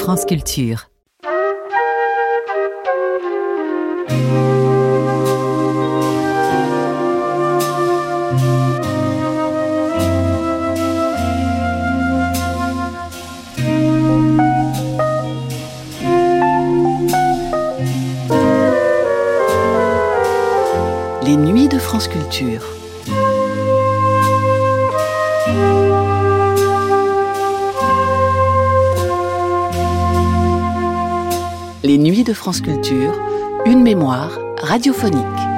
France Culture. Les nuits de France Culture. Les nuits de France Culture, une mémoire radiophonique.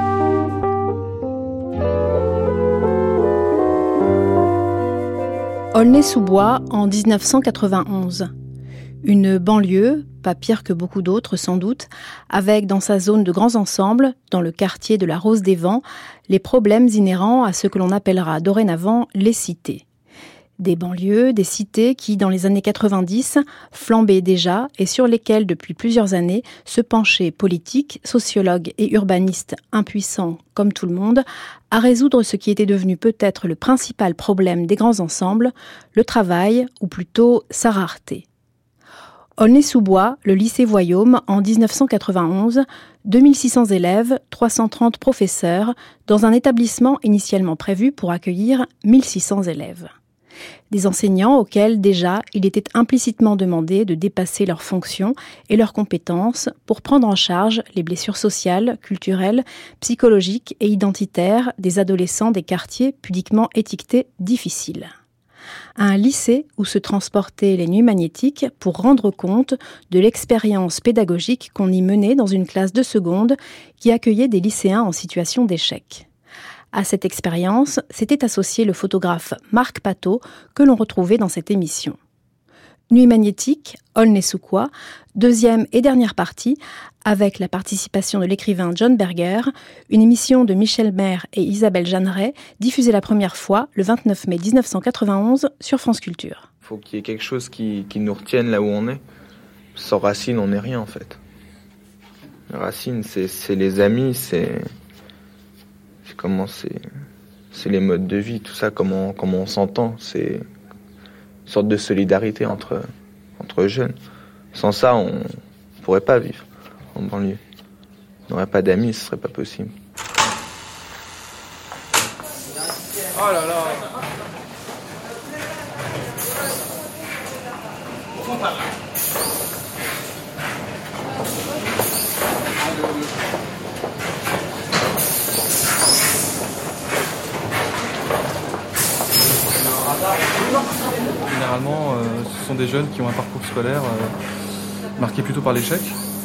Aulnay-sous-Bois en 1991. Une banlieue, pas pire que beaucoup d'autres sans doute, avec dans sa zone de grands ensembles, dans le quartier de la Rose des Vents, les problèmes inhérents à ce que l'on appellera dorénavant les cités. Des banlieues, des cités qui, dans les années 90, flambaient déjà et sur lesquelles, depuis plusieurs années, se penchaient politiques, sociologues et urbanistes impuissants, comme tout le monde, à résoudre ce qui était devenu peut-être le principal problème des grands ensembles, le travail, ou plutôt sa rareté. Aulnay-sous-Bois, le lycée Voyaume, en 1991, 2600 élèves, 330 professeurs, dans un établissement initialement prévu pour accueillir 1600 élèves. Des enseignants auxquels déjà il était implicitement demandé de dépasser leurs fonctions et leurs compétences pour prendre en charge les blessures sociales, culturelles, psychologiques et identitaires des adolescents des quartiers pudiquement étiquetés difficiles. Un lycée où se transportaient les nuits magnétiques pour rendre compte de l'expérience pédagogique qu'on y menait dans une classe de seconde qui accueillait des lycéens en situation d'échec. À cette expérience s'était associé le photographe Marc Pateau que l'on retrouvait dans cette émission. Nuit magnétique, Aulnay-sous-Bois, deuxième et dernière partie, avec la participation de l'écrivain John Berger, une émission de Michel Maire et Isabelle Jeanneret, diffusée la première fois le 29 mai 1991 sur France Culture. Il faut qu'il y ait quelque chose qui nous retienne là où on est. Sans racines, on n'est rien en fait. Les racines, c'est les amis, c'est les modes de vie, tout ça, comment on s'entend, c'est une sorte de solidarité entre jeunes. Sans ça, on pourrait pas vivre en banlieue. On n'aurait pas d'amis, ce serait pas possible. Oh là là. Généralement, ce sont des jeunes qui ont un parcours scolaire marqué plutôt par l'échec.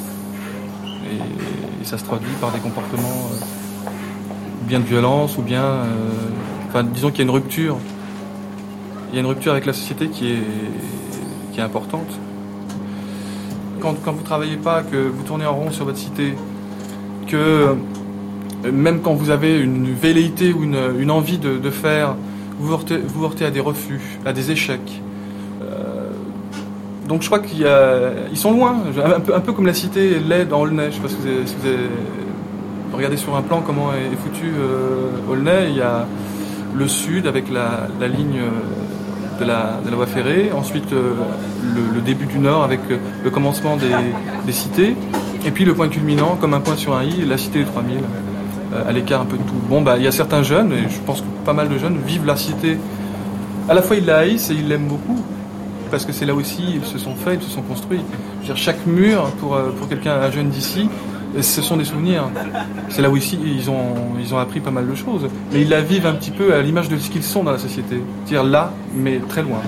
Et ça se traduit par des comportements ou bien de violence, ou bien... disons qu'il y a une rupture. Il y a une rupture avec la société qui est importante. Quand vous ne travaillez pas, que vous tournez en rond sur votre cité, que même quand vous avez une velléité ou une envie de faire... Vous heurtez à des refus, à des échecs. Donc je crois qu'ils sont loin, un peu comme la cité l'est dans Aulnay. Je ne sais pas si vous avez regardé sur un plan comment est foutu Aulnay. Il y a le sud avec la ligne de la voie ferrée, ensuite le début du nord avec le commencement des cités, et puis le point culminant comme un point sur un i, la cité des 3000. À l'écart un peu de tout. Il y a certains jeunes, et je pense que pas mal de jeunes vivent la cité. À la fois ils la haïssent et ils l'aiment beaucoup, parce que c'est là aussi ils se sont faits, ils se sont construits. Je veux dire, chaque mur pour un jeune d'ici, ce sont des souvenirs. C'est là où ici ils ont appris pas mal de choses, mais ils la vivent un petit peu à l'image de ce qu'ils sont dans la société. C'est-à-dire là, mais très loin.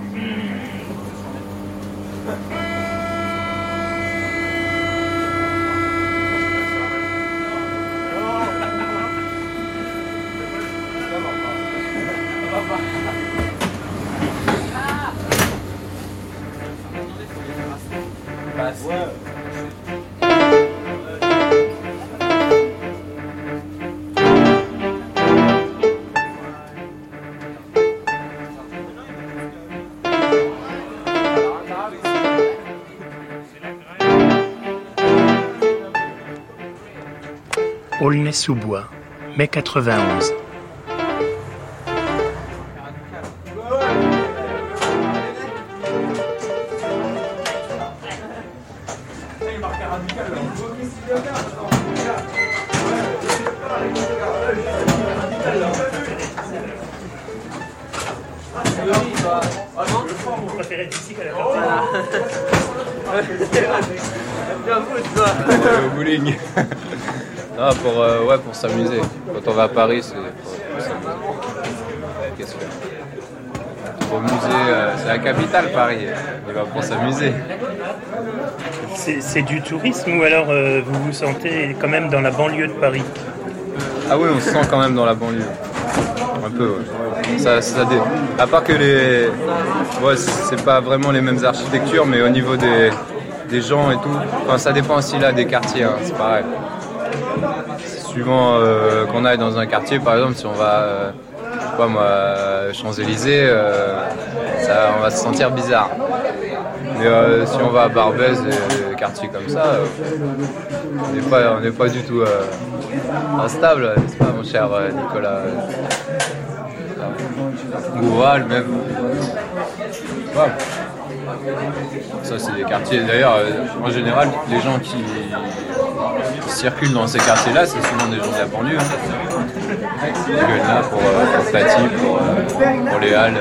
Aulnay-sous-Bois, mai 91. Vous préférez d'ici qu'à la Au bowling. Non, pour s'amuser. Quand on va à Paris, c'est pour s'amuser. Qu'est-ce que au musée, c'est la capitale, Paris. On va pour s'amuser. C'est du tourisme ou alors vous vous sentez quand même dans la banlieue de Paris? Ah oui, on se sent quand même dans la banlieue. Un peu, ouais. À part que c'est pas vraiment les mêmes architectures, mais au niveau des gens et tout, enfin, ça dépend aussi là des quartiers, hein, c'est pareil. Suivant qu'on aille dans un quartier, par exemple, si on va, Champs-Élysées, on va se sentir bizarre. Mais si on va à Barbès, des quartiers comme ça, on n'est pas du tout instable, n'est-ce pas, mon cher Nicolas? Goural même. Ouais. Ça, c'est des quartiers. D'ailleurs, en général, les gens qui circulent dans ces quartiers-là, c'est souvent des gens de la banlieue. Ils viennent là pour Paty, pour les Halles.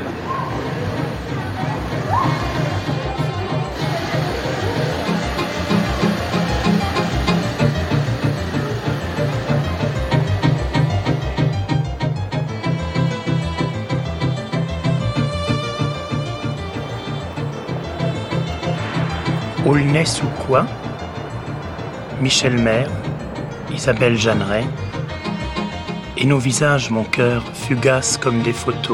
Aulnay-sous-Bois, Michel Maire, Isabelle Jeanneret, et nos visages, mon cœur, fugaces comme des photos.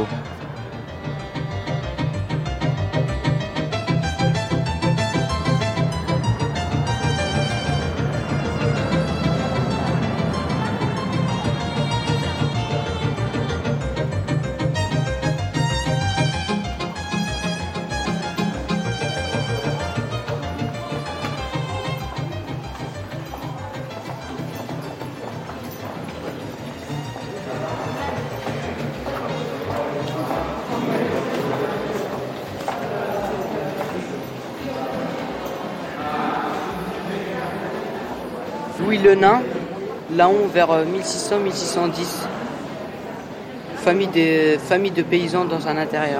Louis le Nain, Laon vers 1600-1610. Famille de paysans dans un intérieur.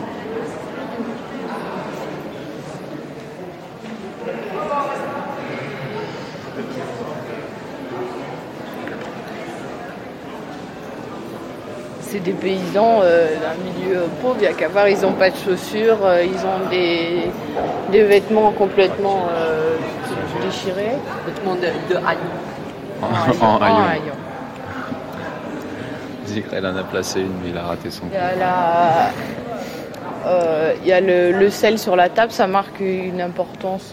C'est des paysans d'un milieu pauvre, il n'y a qu'à voir, ils n'ont pas de chaussures, ils ont des vêtements complètement déchirés. Vêtements de haillons. En haillons. Elle en a placé une, mais il a raté son coup. Il y a le sel sur la table, ça marque une importance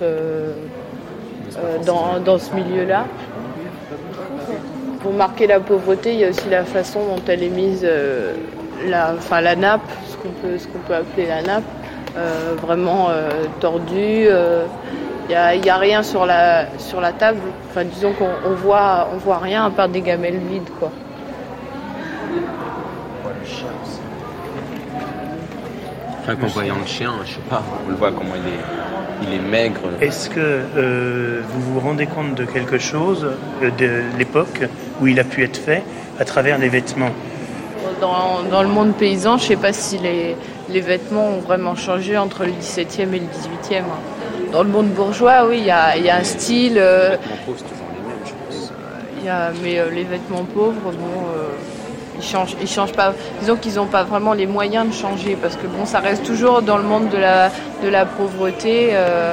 dans ce milieu-là. Pour marquer la pauvreté, il y a aussi la façon dont elle est mise, la nappe, ce qu'on peut appeler la nappe, vraiment tordue. Il n'y a rien sur la table. Enfin, disons qu'on voit rien à part des gamelles vides, quoi. Enfin, qu'en voyant le chien, je sais pas, on le voit comment il est maigre. Est-ce que vous vous rendez compte de quelque chose de l'époque où il a pu être fait à travers les vêtements? Dans le monde paysan, je ne sais pas si les vêtements ont vraiment changé entre le XVIIe et le XVIIIe. Dans le monde bourgeois, oui, il y a un style. Les vêtements pauvres, c'est toujours les mêmes, je pense. Mais les vêtements pauvres, ils changent pas. Disons qu'ils n'ont pas vraiment les moyens de changer, parce que ça reste toujours dans le monde de la pauvreté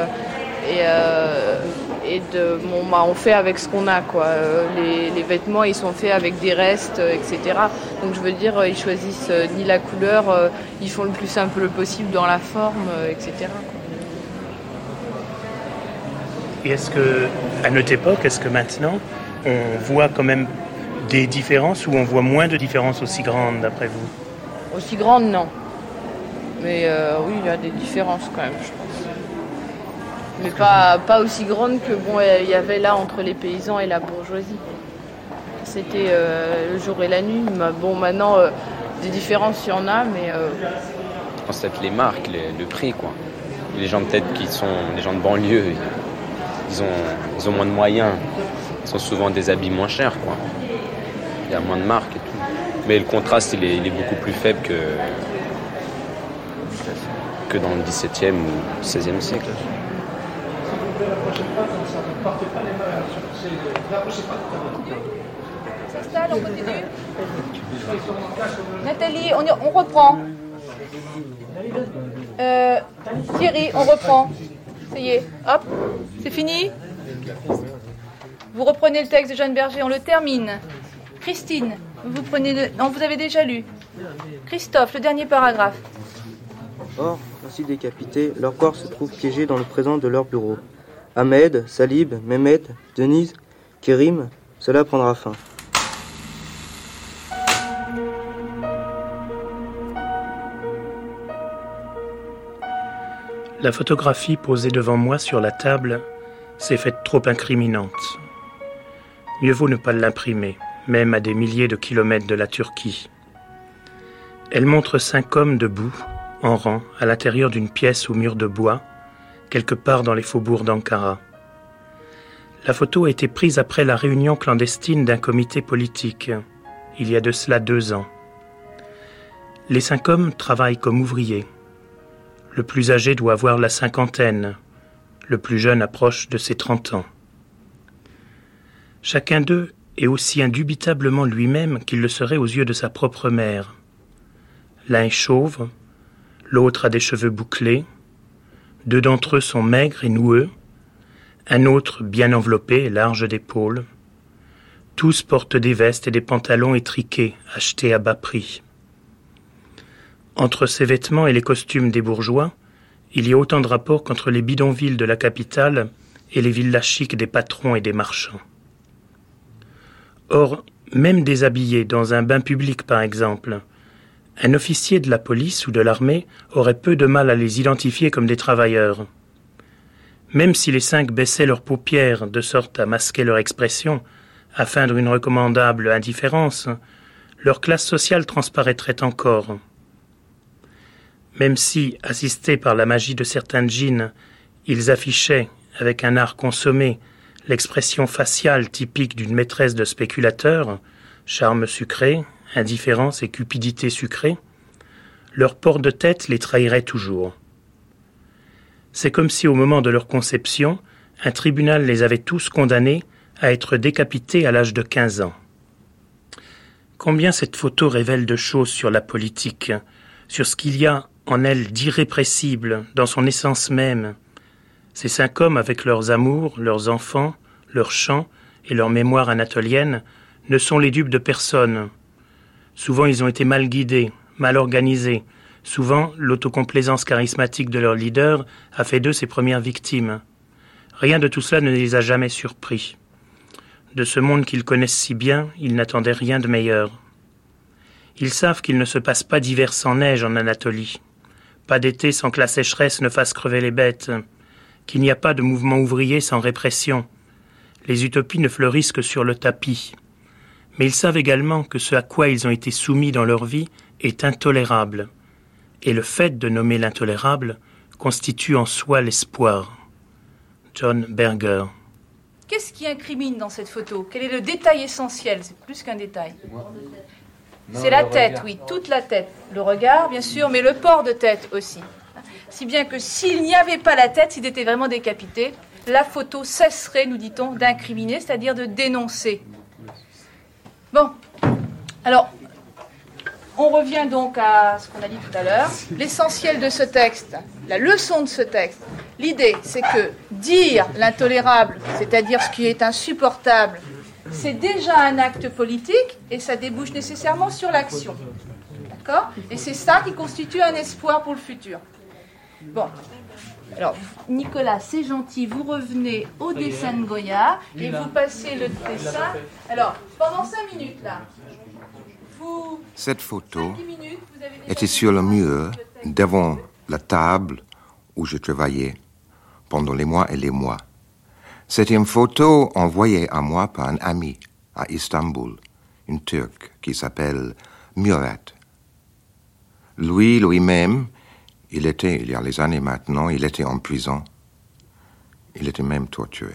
on fait avec ce qu'on a, quoi. Les vêtements, ils sont faits avec des restes, etc. Donc je veux dire, ils choisissent ni la couleur, ils font le plus simple possible dans la forme, etc. quoi. Et est-ce que, à notre époque, est-ce que maintenant, on voit quand même des différences ou on voit moins de différences aussi grandes, d'après vous? Aussi grandes, non. Mais oui, il y a des différences quand même, je pense. Mais pas aussi grandes que il y avait là entre les paysans et la bourgeoisie. C'était le jour et la nuit. Maintenant, des différences, il y en a, mais... Je pense peut-être les marques, le prix, quoi. Les gens peut-être qui sont des gens de banlieue, ils ont moins de moyens. Ils ont souvent des habits moins chers, quoi. Il y a moins de marques et tout. Mais le contraste, il est beaucoup plus faible que dans le XVIIe ou XVIe siècle. On s'installe, on continue. Nathalie, on reprend. Thierry, on reprend. Ça y est, hop, c'est fini. Vous reprenez le texte de Jeanne Berger, on le termine. Christine, vous prenez non, vous avez déjà lu. Christophe, le dernier paragraphe. Or, ainsi décapités, leurs corps se trouvent piégés dans le présent de leur bureau. Ahmed, Salib, Mehmet, Denise, Kérim, cela prendra fin. La photographie posée devant moi sur la table s'est faite trop incriminante. Mieux vaut ne pas l'imprimer, même à des milliers de kilomètres de la Turquie. Elle montre 5 hommes debout, en rang, à l'intérieur d'une pièce aux murs de bois, quelque part dans les faubourgs d'Ankara. La photo a été prise après la réunion clandestine d'un comité politique, il y a de cela 2 ans. Les 5 hommes travaillent comme ouvriers. Le plus âgé doit avoir la 50aine, le plus jeune approche de ses 30 ans. Chacun d'eux est aussi indubitablement lui-même qu'il le serait aux yeux de sa propre mère. L'un est chauve, l'autre a des cheveux bouclés, 2 d'entre eux sont maigres et noueux, un autre bien enveloppé et large d'épaules. Tous portent des vestes et des pantalons étriqués, achetés à bas prix. Entre ces vêtements et les costumes des bourgeois, il y a autant de rapports qu'entre les bidonvilles de la capitale et les villas chics des patrons et des marchands. Or, même déshabillés dans un bain public par exemple, un officier de la police ou de l'armée aurait peu de mal à les identifier comme des travailleurs. Même si les 5 baissaient leurs paupières de sorte à masquer leur expression, à feindre une recommandable indifférence, leur classe sociale transparaîtrait encore. Même si, assistés par la magie de certains djinns, ils affichaient, avec un art consommé, l'expression faciale typique d'une maîtresse de spéculateur, charme sucré, indifférence et cupidité sucrée, leur port de tête les trahirait toujours. C'est comme si au moment de leur conception, un tribunal les avait tous condamnés à être décapités à l'âge de 15 ans. Combien cette photo révèle de choses sur la politique, sur ce qu'il y a en elle d'irrépressible, dans son essence même. Ces 5 hommes, avec leurs amours, leurs enfants, leurs chants et leur mémoire anatolienne, ne sont les dupes de personne. Souvent, ils ont été mal guidés, mal organisés. Souvent, l'autocomplaisance charismatique de leur leader a fait d'eux ses premières victimes. Rien de tout cela ne les a jamais surpris. De ce monde qu'ils connaissent si bien, ils n'attendaient rien de meilleur. Ils savent qu'il ne se passe pas d'hiver sans neige en Anatolie, pas d'été sans que la sécheresse ne fasse crever les bêtes, qu'il n'y a pas de mouvement ouvrier sans répression. Les utopies ne fleurissent que sur le tapis. Mais ils savent également que ce à quoi ils ont été soumis dans leur vie est intolérable. Et le fait de nommer l'intolérable constitue en soi l'espoir. John Berger. Qu'est-ce qui incrimine dans cette photo? Quel est le détail essentiel? C'est plus qu'un détail. C'est la tête, oui, toute la tête. Le regard, bien sûr, mais le port de tête aussi. Si bien que s'il n'y avait pas la tête, s'il était vraiment décapité, la photo cesserait, nous dit-on, d'incriminer, c'est-à-dire de dénoncer. Bon, alors, on revient donc à ce qu'on a dit tout à l'heure. L'essentiel de ce texte, la leçon de ce texte, l'idée, c'est que dire l'intolérable, c'est-à-dire ce qui est insupportable, c'est déjà un acte politique et ça débouche nécessairement sur l'action. D'accord ? Et c'est ça qui constitue un espoir pour le futur. Bon. Alors, Nicolas, c'est gentil, vous revenez au dessin de Goya et vous passez le dessin. Alors, pendant 5 minutes, là, cette photo était sur le mur devant la table où je travaillais pendant les mois et les mois. C'était une photo envoyée à moi par un ami à Istanbul, une Turque qui s'appelle Murat. Lui-même, il y a des années maintenant, il était en prison. Il était même torturé.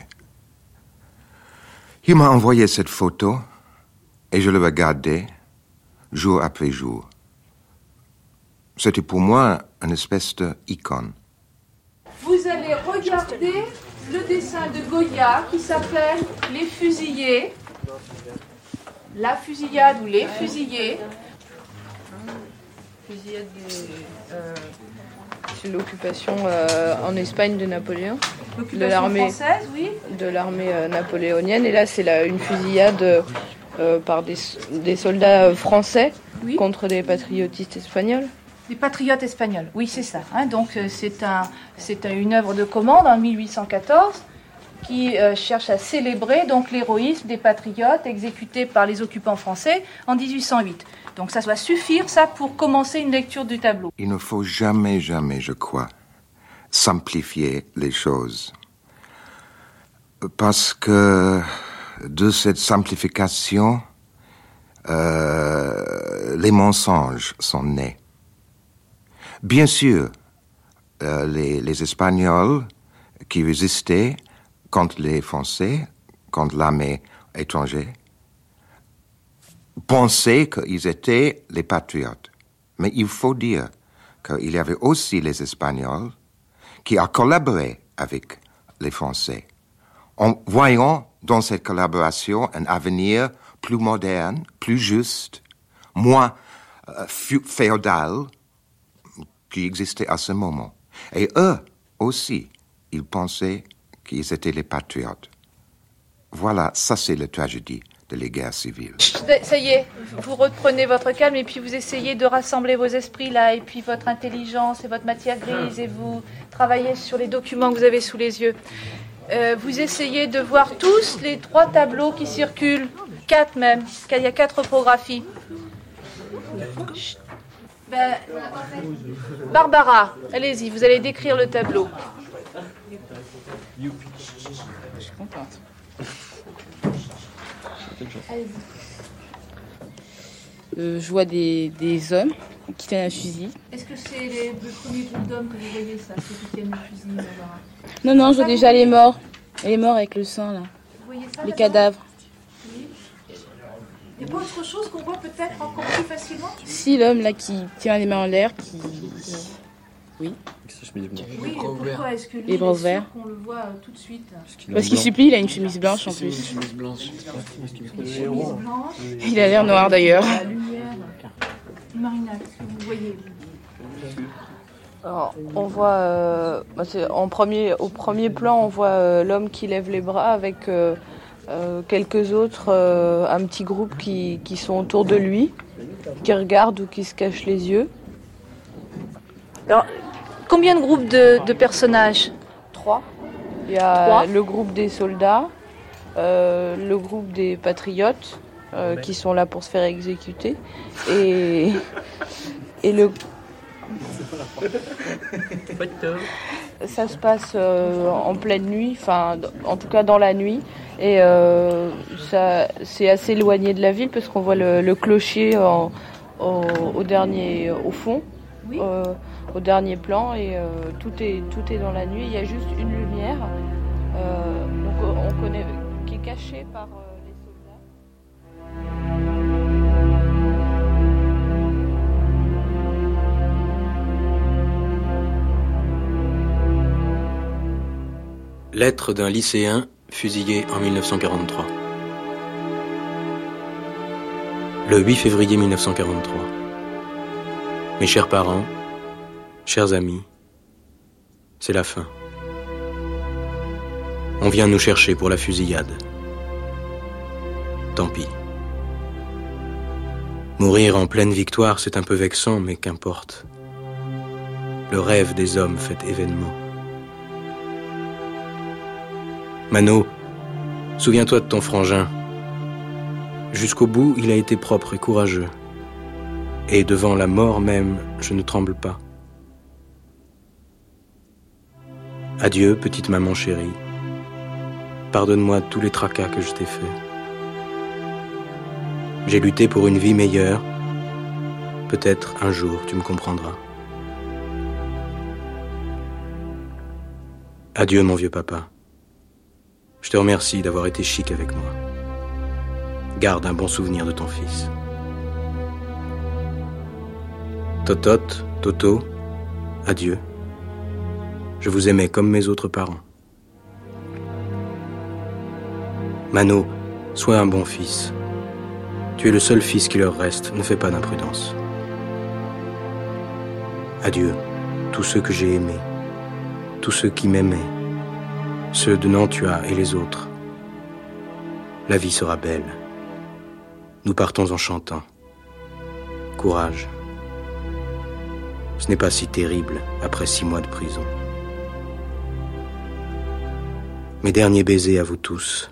Il m'a envoyé cette photo et je l'ai regardée jour après jour. C'était pour moi une espèce d'icône. Vous allez regarder le dessin de Goya qui s'appelle Les Fusillés. La fusillade ou les fusillés. Fusillade c'est l'occupation en Espagne de Napoléon. L'occupation de l'armée française, oui. De l'armée napoléonienne. Et là, c'est une fusillade par des soldats français contre des patriotistes espagnols. Des patriotes espagnols, oui, c'est ça. Hein. Donc, c'est une œuvre de commande en 1814 qui cherche à célébrer donc l'héroïsme des patriotes exécutés par les occupants français en 1808. Donc, ça doit suffire, ça, pour commencer une lecture du tableau. Il ne faut jamais, je crois, simplifier les choses. Parce que de cette simplification, les mensonges sont nés. Bien sûr, les Espagnols qui résistaient contre les Français, contre l'armée étrangère, pensaient qu'ils étaient les patriotes. Mais il faut dire qu'il y avait aussi les Espagnols qui ont collaboré avec les Français, en voyant dans cette collaboration un avenir plus moderne, plus juste, moins féodal qui existait à ce moment. Et eux aussi, ils pensaient qu'ils étaient les patriotes. Voilà, ça c'est la tragédie de les guerres civiles. Ça y est, vous reprenez votre calme et puis vous essayez de rassembler vos esprits là, et puis votre intelligence et votre matière grise, et vous travaillez sur les documents que vous avez sous les yeux. Vous essayez de voir tous les 3 tableaux qui circulent, 4 même, car il y a 4 reprographies. Barbara, allez-y, vous allez décrire le tableau. Je suis contente. Je vois des hommes qui tiennent un fusil. Est-ce que c'est le premier groupe d'hommes que vous voyez, ça, ceux qui tiennent le fusil, Barbara? Non, je vois déjà les morts. Les morts avec le sang, là. Vous voyez ça, les cadavres. Oui. Il n'y a pas autre chose qu'on voit peut-être encore plus facilement? Si, l'homme, là, qui tient les mains en l'air, qui... Oui. Oui, pourquoi est-ce que lui, les bras ouverts. qu'on le voit tout de suite? Parce qu'il supplie, il a une chemise blanche en plus. Une chemise blanche. Il a l'air noir d'ailleurs. La lumière. Marina, qu'est-ce que vous voyez? Alors, on voit, au premier plan, on voit l'homme qui lève les bras avec quelques autres, un petit groupe qui sont autour de lui, qui regardent ou qui se cachent les yeux. Alors, combien de groupes de personnages? 3. Il y a le groupe des soldats, le groupe des patriotes qui sont là pour se faire exécuter, et le... Ça se passe en pleine nuit, enfin en tout cas dans la nuit, et ça c'est assez éloigné de la ville parce qu'on voit le clocher au dernier, au fond, oui. Au dernier plan, et tout est dans la nuit. Il y a juste une lumière, donc on connaît, qui est cachée par les soldats. Lettre d'un lycéen fusillé en 1943. Le 8 février 1943. Mes chers parents, chers amis, c'est la fin. On vient nous chercher pour la fusillade. Tant pis. Mourir en pleine victoire, c'est un peu vexant, mais qu'importe. Le rêve des hommes fait événement. Mano, souviens-toi de ton frangin. Jusqu'au bout, il a été propre et courageux. Et devant la mort même, je ne tremble pas. Adieu, petite maman chérie. Pardonne-moi tous les tracas que je t'ai faits. J'ai lutté pour une vie meilleure. Peut-être un jour tu me comprendras. Adieu, mon vieux papa. Je te remercie d'avoir été chic avec moi. Garde un bon souvenir de ton fils. Totote, Toto, adieu. Je vous aimais comme mes autres parents. Mano, sois un bon fils. Tu es le seul fils qui leur reste, ne fais pas d'imprudence. Adieu, tous ceux que j'ai aimés, tous ceux qui m'aimaient, ceux de Nantua et les autres. La vie sera belle. Nous partons en chantant. Courage. Ce n'est pas si terrible après 6 mois de prison. Mes derniers baisers à vous tous.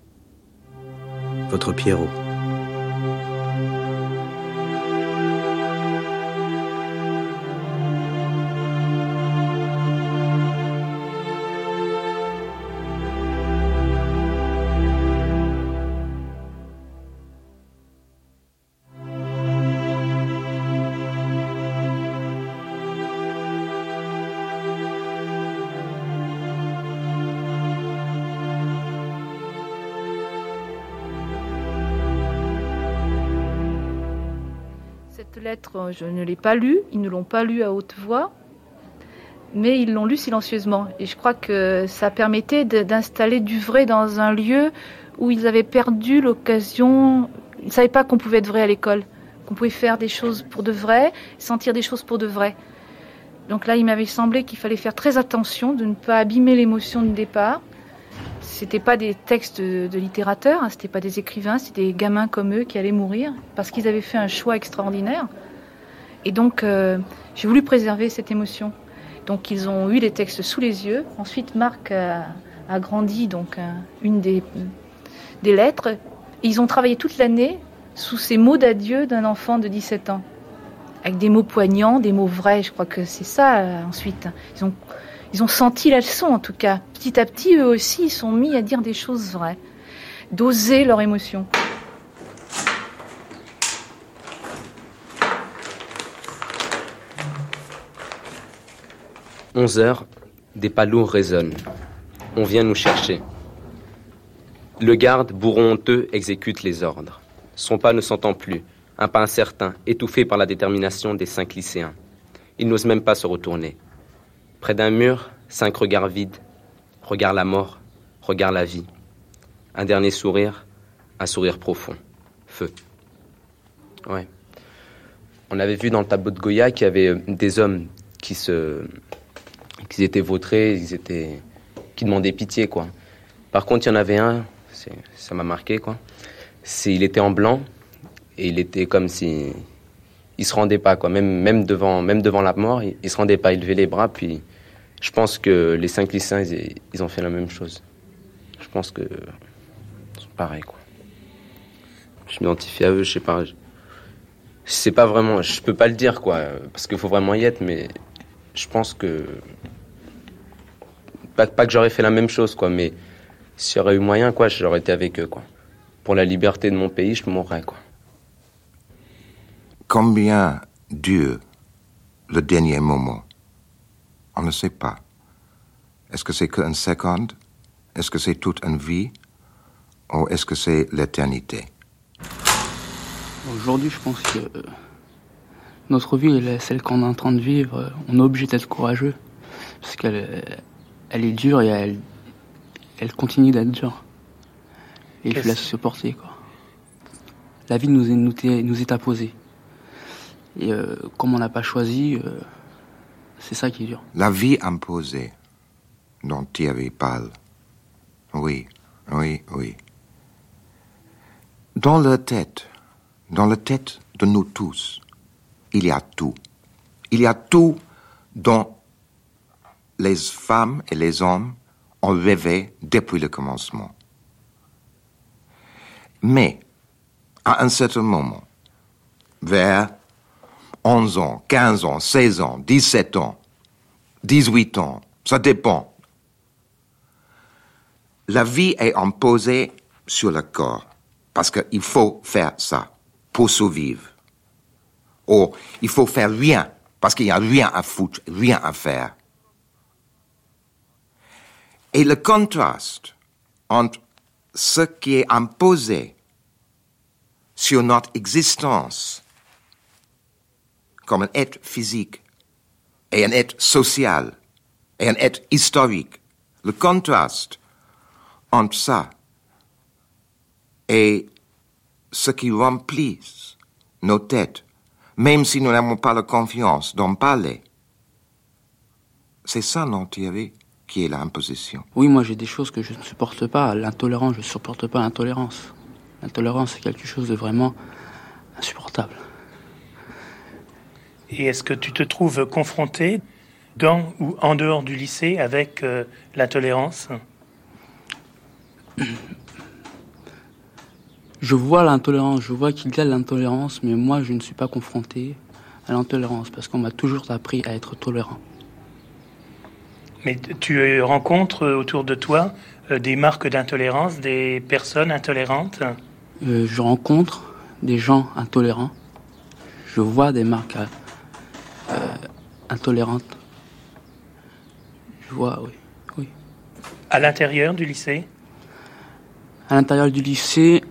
Votre Pierrot. Cette lettre, je ne l'ai pas lue, ils ne l'ont pas lue à haute voix, mais ils l'ont lue silencieusement. Et je crois que ça permettait d'installer du vrai dans un lieu où ils avaient perdu l'occasion. Ils ne savaient pas qu'on pouvait être vrai à l'école, qu'on pouvait faire des choses pour de vrai, sentir des choses pour de vrai. Donc là, il m'avait semblé qu'il fallait faire très attention de ne pas abîmer l'émotion de départ. C'était pas des textes de littérateurs, c'était pas des écrivains, c'était des gamins comme eux qui allaient mourir parce qu'ils avaient fait un choix extraordinaire. Et donc, j'ai voulu préserver cette émotion. Donc, ils ont eu les textes sous les yeux. Ensuite, Marc a grandi donc une des lettres. Et ils ont travaillé toute l'année sous ces mots d'adieu d'un enfant de 17 ans, avec des mots poignants, des mots vrais. Je crois que c'est ça. Ensuite, ils ont senti la leçon, en tout cas. Petit à petit, eux aussi, ils sont mis à dire des choses vraies, d'oser leur émotion. « 11h, des pas lourds résonnent. On vient nous chercher. Le garde, bourron honteux, exécute les ordres. Son pas ne s'entend plus, un pas incertain, étouffé par la détermination des 5 lycéens. Il n'ose même pas se retourner. Près d'un mur, 5 regards vides. Regarde la mort, regarde la vie. Un dernier sourire, un sourire profond. Feu. Ouais. On avait vu dans le tableau de Goya qu'il y avait des hommes qui étaient vautrés, qui demandaient pitié, quoi. Par contre, il y en avait un, ça m'a marqué, quoi. Il était en blanc et il était comme si il se rendait pas, quoi. Même devant la mort, il se rendait pas. Il levait les bras, puis je pense que les 5 lycéens, ils ont fait la même chose. Je pense que c'est pareil, quoi. Je m'identifie à eux, je sais pas vraiment, je peux pas le dire, quoi, parce qu'il faut vraiment y être, mais je pense que pas que j'aurais fait la même chose, quoi, mais s'il y aurait eu moyen, quoi, j'aurais été avec eux, quoi. Pour la liberté de mon pays, je mourrais, quoi. Combien dure le dernier moment? On ne sait pas. Est-ce que c'est qu'une seconde? Est-ce que c'est toute une vie? Ou est-ce que c'est l'éternité? Aujourd'hui, je pense que notre vie, celle qu'on est en train de vivre, on est obligé d'être courageux. Parce qu'elle est dure et elle continue d'être dure. Et il faut la supporter, quoi. La vie nous est imposée. Et comme on n'a pas choisi, c'est ça qui est dur. La vie imposée dont Thierry parle. Oui, oui, oui. Dans la tête de nous tous, il y a tout. Il y a tout dont les femmes et les hommes ont rêvé depuis le commencement. Mais, à un certain moment, vers 11 ans, 15 ans, 16 ans, 17 ans, 18 ans, ça dépend. La vie est imposée sur le corps, parce qu'il faut faire ça pour survivre. Ou il faut faire rien, parce qu'il n'y a rien à foutre, rien à faire. Et le contraste entre ce qui est imposé sur notre existence comme un être physique et un être social et un être historique, le contraste entre ça et ce qui remplit nos têtes, même si nous n'avons pas la confiance d'en parler. C'est ça, non, Thierry, qui est l'imposition. Oui, moi j'ai des choses que je ne supporte pas. L'intolérance, je ne supporte pas l'intolérance. L'intolérance, c'est quelque chose de vraiment insupportable. Et est-ce que tu te trouves confronté dans ou en dehors du lycée avec l'intolérance ? Je vois l'intolérance, je vois qu'il y a de l'intolérance, mais moi je ne suis pas confronté à l'intolérance parce qu'on m'a toujours appris à être tolérant. Mais tu rencontres autour de toi des marques d'intolérance, des personnes intolérantes ? Je rencontre des gens intolérants. Je vois des marques intolérantes. Je vois, oui. À l'intérieur du lycée ? À l'intérieur du lycée,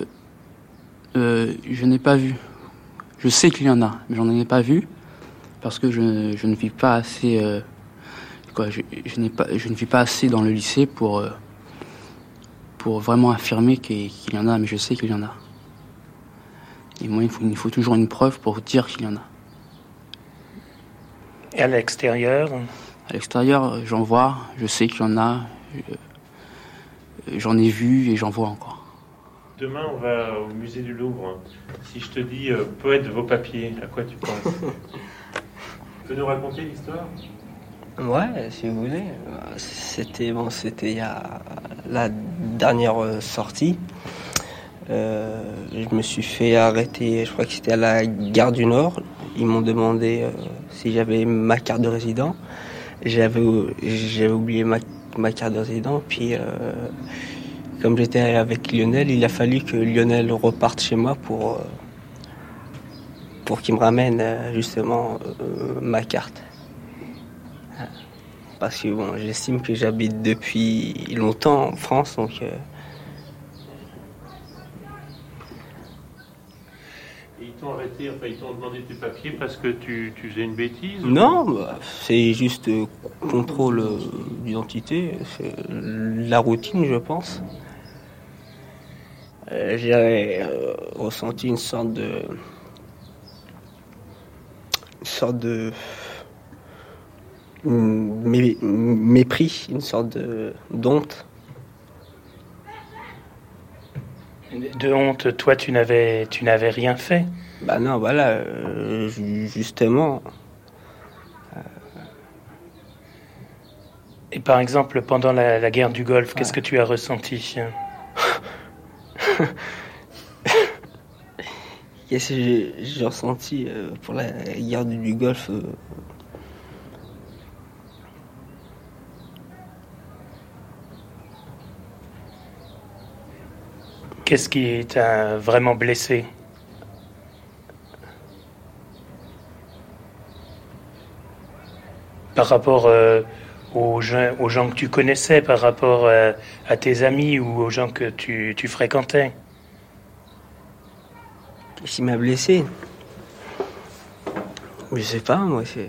je n'ai pas vu. Je sais qu'il y en a, mais j'en ai pas vu parce que je ne vis pas assez. Je ne vis pas assez dans le lycée pour vraiment affirmer qu'il y en a, mais je sais qu'il y en a. Et moi, il faut toujours une preuve pour dire qu'il y en a. Et à l'extérieur ? À l'extérieur, j'en vois, je sais qu'il y en a, j'en ai vu et j'en vois encore. Demain, on va au musée du Louvre. Si je te dis poète de vos papiers, à quoi tu penses ? Tu peux nous raconter l'histoire ? Ouais, si vous voulez. C'était il y a la dernière sortie. Je me suis fait arrêter, je crois que c'était à la gare du Nord. Ils m'ont demandé si j'avais ma carte de résident. J'avais oublié ma carte de résident. Puis, comme j'étais avec Lionel, il a fallu que Lionel reparte chez moi pour qu'il me ramène justement ma carte. Parce que bon, j'estime que j'habite depuis longtemps en France, donc... Ils t'ont arrêté, enfin ils t'ont demandé tes papiers parce que tu faisais une bêtise ? Non, c'est juste contrôle d'identité, c'est la routine, je pense. J'ai ressenti une sorte de mépris, une sorte d'honte. De honte, toi tu n'avais rien fait ? Bah non, voilà, justement. Et par exemple, pendant la guerre du Golfe, qu'est-ce que tu as ressenti ? Qu'est-ce que j'ai ressenti pour la guerre du Golfe Qu'est-ce qui t'a vraiment blessé ? Par rapport aux gens que tu connaissais, par rapport à tes amis ou aux gens que tu fréquentais ? Qu'est-ce qui m'a blessé ? Je sais pas, moi, c'est...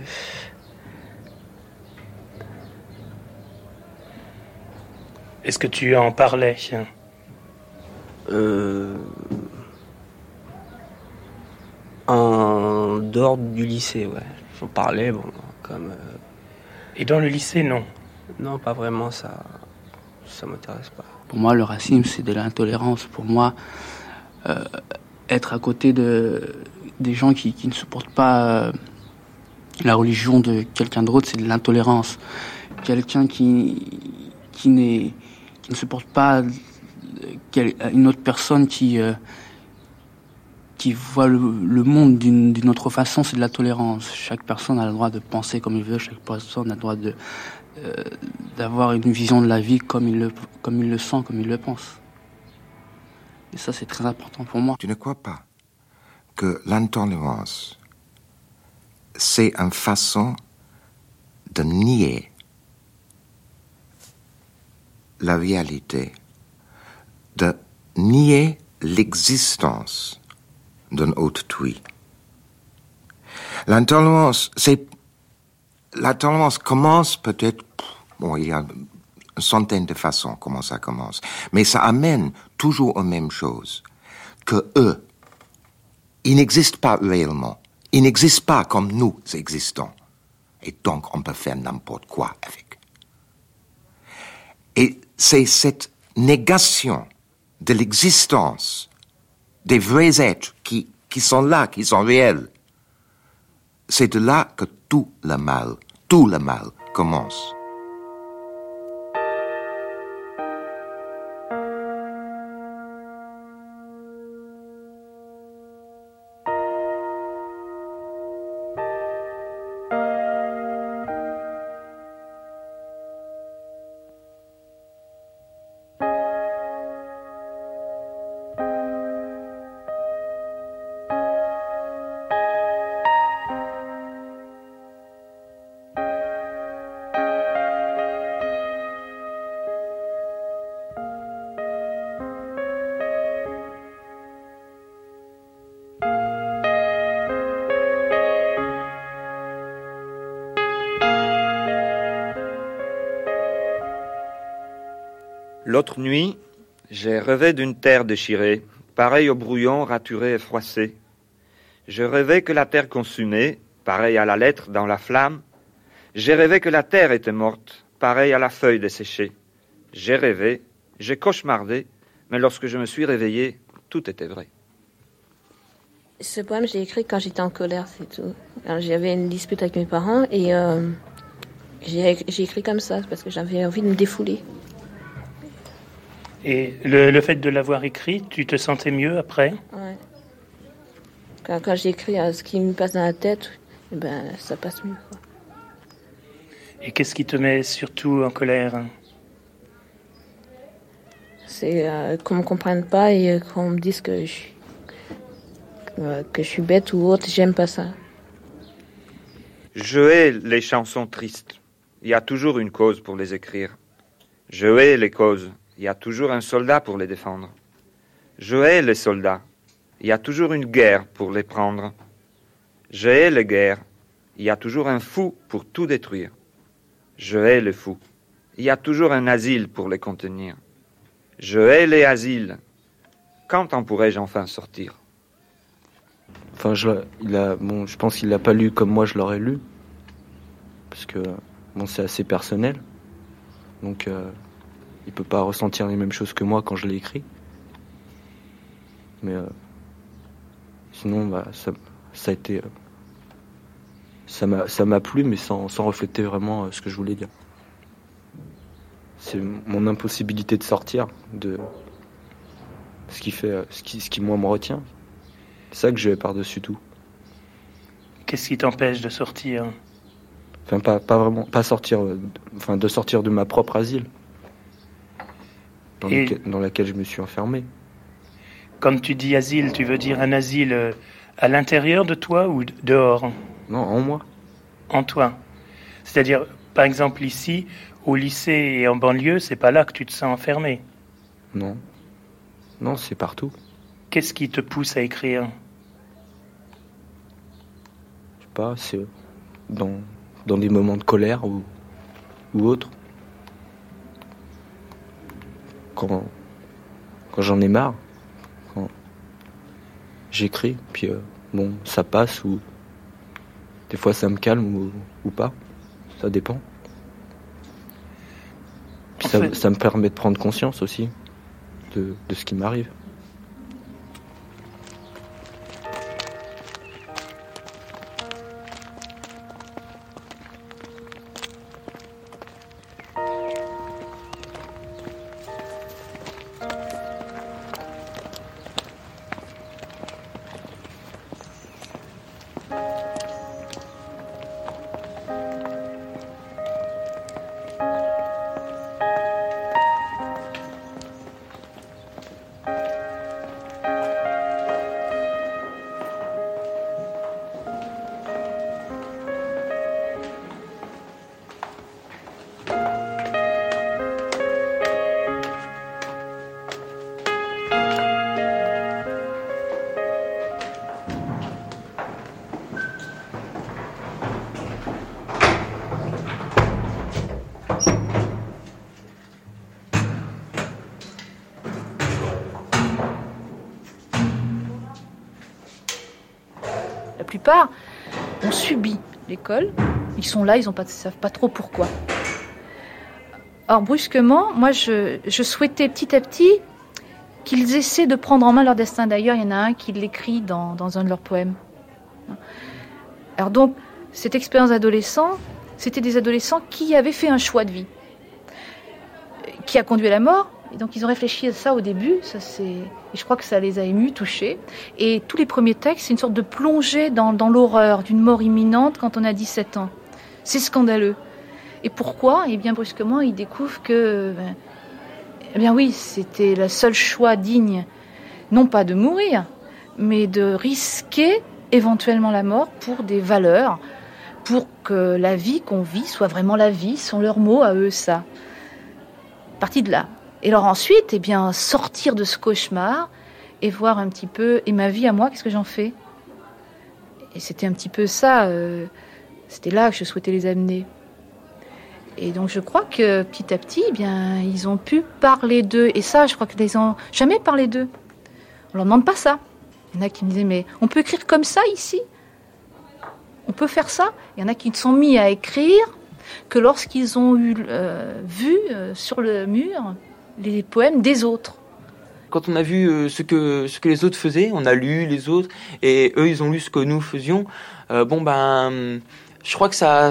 Est-ce que tu en parlais ? En dehors du lycée, ouais. J'en parlais, bon, comme... Et dans le lycée, non ? Non, pas vraiment, ça m'intéresse pas. Pour moi, le racisme, c'est de l'intolérance. Pour moi, être à côté des gens qui ne supportent pas la religion de quelqu'un d'autre, c'est de l'intolérance. Quelqu'un qui ne supporte pas une autre personne qui voit le monde d'une autre façon, c'est de la tolérance. Chaque personne a le droit de penser comme il veut, chaque personne a le droit d'avoir une vision de la vie comme il le sent, comme il le pense. Et ça, c'est très important pour moi. Tu ne crois pas que l'intolérance, c'est une façon de nier la réalité nier l'existence d'un autrui. L'intolérance commence peut-être, bon, il y a une centaine de façons comment ça commence, mais ça amène toujours aux mêmes choses, que eux, ils n'existent pas réellement, ils n'existent pas comme nous existons, et donc on peut faire n'importe quoi avec. Et c'est cette négation de l'existence des vrais êtres qui sont là, qui sont réels. C'est de là que tout le mal commence. L'autre nuit, j'ai rêvé d'une terre déchirée, pareille au brouillon raturé et froissé. Je rêvais que la terre consumée, pareille à la lettre dans la flamme. J'ai rêvé que la terre était morte, pareille à la feuille desséchée. J'ai rêvé, j'ai cauchemardé, mais lorsque je me suis réveillé, tout était vrai. Ce poème, j'ai écrit quand j'étais en colère, c'est tout. Alors, j'avais une dispute avec mes parents et j'ai écrit comme ça parce que j'avais envie de me défouler. Et le fait de l'avoir écrit, tu te sentais mieux après? Ouais. Quand j'écris ce qui me passe dans la tête, ben, ça passe mieux, quoi. Et qu'est-ce qui te met surtout en colère? C'est qu'on me comprenne pas et qu'on me dise que je suis bête ou autre. J'aime pas ça. Je hais les chansons tristes. Il y a toujours une cause pour les écrire. Je hais les causes. Il y a toujours un soldat pour les défendre. Je hais les soldats. Il y a toujours une guerre pour les prendre. Je hais les guerres. Il y a toujours un fou pour tout détruire. Je hais les fous. Il y a toujours un asile pour les contenir. Je hais les asiles. Quand en pourrais-je enfin sortir? Enfin, je pense qu'il l'a pas lu comme moi je l'aurais lu. Parce que, bon, c'est assez personnel. Donc, il peut pas ressentir les mêmes choses que moi quand je l'ai écrit. Mais sinon, bah, ça a été... ça m'a plu, mais sans refléter vraiment ce que je voulais dire. C'est mon impossibilité de sortir de ce qui moi me retient. C'est ça que je vais par-dessus tout. Qu'est-ce qui t'empêche de sortir? Enfin, pas vraiment, pas sortir, de sortir de ma propre asile. Dans laquelle je me suis enfermé. Quand tu dis asile, tu veux dire un asile à l'intérieur de toi ou dehors? Non, en moi. En toi. C'est-à-dire, par exemple, ici, au lycée et en banlieue, c'est pas là que tu te sens enfermé? Non. Non, c'est partout. Qu'est-ce qui te pousse à écrire? Je sais pas, c'est dans des moments de colère ou autre. Quand j'en ai marre, quand j'écris, puis bon, ça passe ou des fois ça me calme ou pas, ça dépend. Puis ça me permet de prendre conscience aussi de ce qui m'arrive. plupart ont subi l'école. Ils sont là, ils ne savent pas trop pourquoi. Or, brusquement, moi, je souhaitais petit à petit qu'ils essaient de prendre en main leur destin. D'ailleurs, il y en a un qui l'écrit dans un de leurs poèmes. Alors donc, cette expérience d'adolescent, c'était des adolescents qui avaient fait un choix de vie, qui a conduit à la mort. Et donc, ils ont réfléchi à ça au début. Et je crois que ça les a émus, touchés. Et tous les premiers textes, c'est une sorte de plongée dans l'horreur d'une mort imminente quand on a 17 ans. C'est scandaleux. Et pourquoi ? Et bien brusquement, ils découvrent que, eh bien oui, c'était le seul choix digne, non pas de mourir, mais de risquer éventuellement la mort pour des valeurs, pour que la vie qu'on vit soit vraiment la vie, sont leurs mots à eux, ça. Partie de là. Et alors ensuite, eh bien, sortir de ce cauchemar et voir un petit peu, et ma vie à moi, qu'est-ce que j'en fais ? Et c'était un petit peu ça, c'était là que je souhaitais les amener. Et donc je crois que petit à petit, eh bien, ils ont pu parler d'eux. Et ça, je crois qu'ils n'ont jamais parlé d'eux. On leur demande pas ça. Il y en a qui me disaient, mais on peut écrire comme ça ici ? On peut faire ça ? Il y en a qui se sont mis à écrire que lorsqu'ils ont vu sur le mur les poèmes des autres. Quand on a vu ce que les autres faisaient, on a lu les autres, et eux, ils ont lu ce que nous faisions. Je crois que ça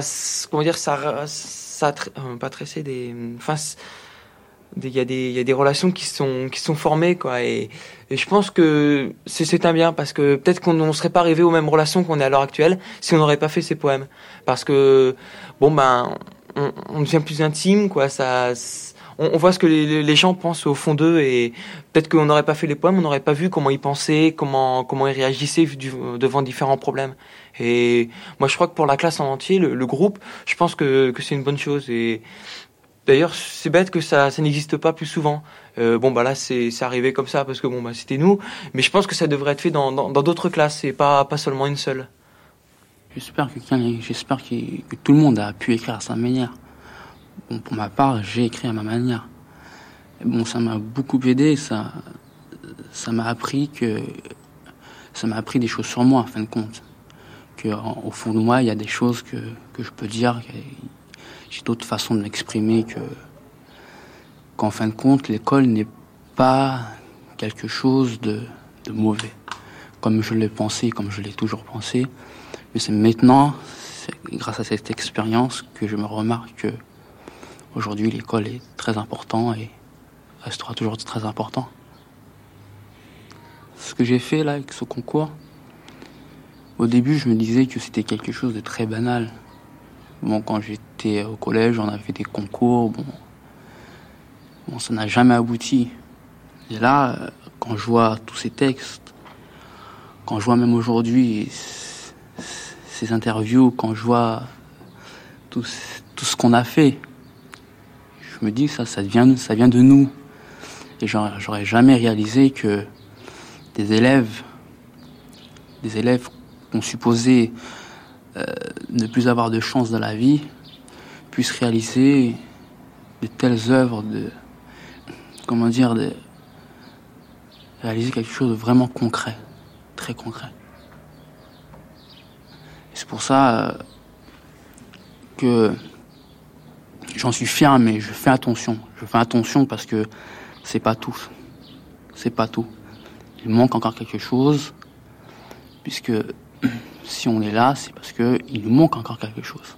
pas tressé des... Enfin, il y a des relations qui sont formées, quoi, et je pense que c'est un bien, parce que peut-être qu'on ne serait pas arrivé aux mêmes relations qu'on est à l'heure actuelle si on n'aurait pas fait ces poèmes, parce que on devient plus intime, quoi. On voit ce que les gens pensent au fond d'eux, et peut-être qu'on n'aurait pas fait les poèmes, on n'aurait pas vu comment ils pensaient, comment ils réagissaient devant différents problèmes. Et moi, je crois que pour la classe en entier, le groupe, je pense que c'est une bonne chose. Et d'ailleurs, c'est bête que ça n'existe pas plus souvent. Là, c'est arrivé comme ça parce que c'était nous. Mais je pense que ça devrait être fait dans d'autres classes, et pas seulement une seule. J'espère que tout le monde a pu écrire à sa manière. Bon, pour ma part, j'ai écrit à ma manière. Bon, ça m'a beaucoup aidé. Ça m'a appris des choses sur moi, en fin de compte. Au fond de moi, il y a des choses que je peux dire. J'ai d'autres façons de m'exprimer, qu'en fin de compte, l'école n'est pas quelque chose de mauvais, comme je l'ai pensé, comme je l'ai toujours pensé. Mais c'est maintenant, grâce à cette expérience, que je me remarque que aujourd'hui, l'école est très important et restera toujours très important. Ce que j'ai fait là avec ce concours, au début, je me disais que c'était quelque chose de très banal. Bon, quand j'étais au collège, on avait des concours. Bon, ça n'a jamais abouti. Et là, quand je vois tous ces textes, quand je vois même aujourd'hui ces interviews, quand je vois tout ce qu'on a fait, je me dis que ça vient de nous. Et j'aurais jamais réalisé que des élèves qu'on supposait ne plus avoir de chance dans la vie puissent réaliser de telles œuvres, réaliser quelque chose de vraiment concret, très concret. Et c'est pour ça que j'en suis fier, mais je fais attention. Je fais attention parce que c'est pas tout. C'est pas tout. Il manque encore quelque chose, puisque si on est là, c'est parce qu'il nous manque encore quelque chose.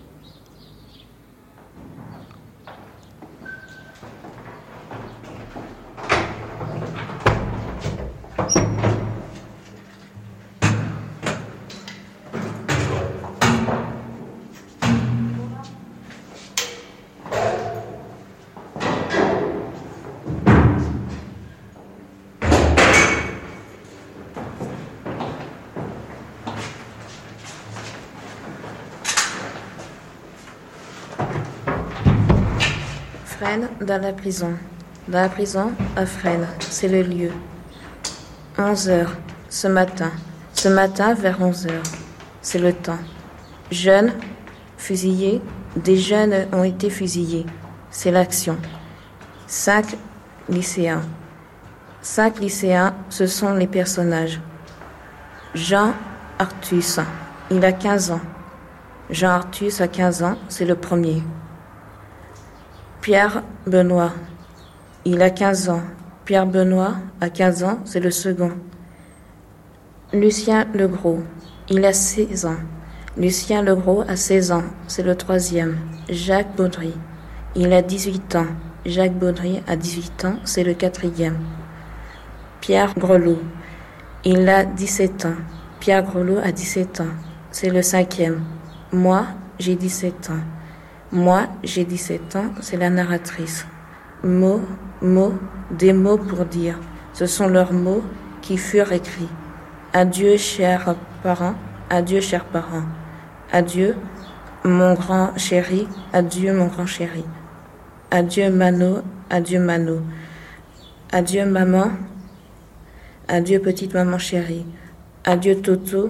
Fresnes dans la prison. Dans la prison, à Fresnes, c'est le lieu. 11h, ce matin. Ce matin, vers 11h, c'est le temps. Jeunes, fusillés, des jeunes ont été fusillés. C'est l'action. 5 lycéens. 5 lycéens, ce sont les personnages. Jean Artus, il a 15 ans. Jean Artus a 15 ans, c'est le premier. Pierre Benoît, il a 15 ans. Pierre Benoît a 15 ans, c'est le second. Lucien Legros, il a 16 ans. Lucien Legros a 16 ans, c'est le troisième. Jacques Baudry, il a 18 ans. Jacques Baudry a 18 ans, c'est le quatrième. Pierre Grelot, il a 17 ans. Pierre Grelot a 17 ans, c'est le cinquième. Moi, j'ai 17 ans. Moi, j'ai 17 ans, c'est la narratrice. Mots, des mots pour dire. Ce sont leurs mots qui furent écrits. Adieu, chers parents, adieu, chers parents. Adieu, mon grand chéri, adieu, mon grand chéri. Adieu, Mano, adieu, Mano. Adieu, maman, adieu, petite maman chérie. Adieu, Toto,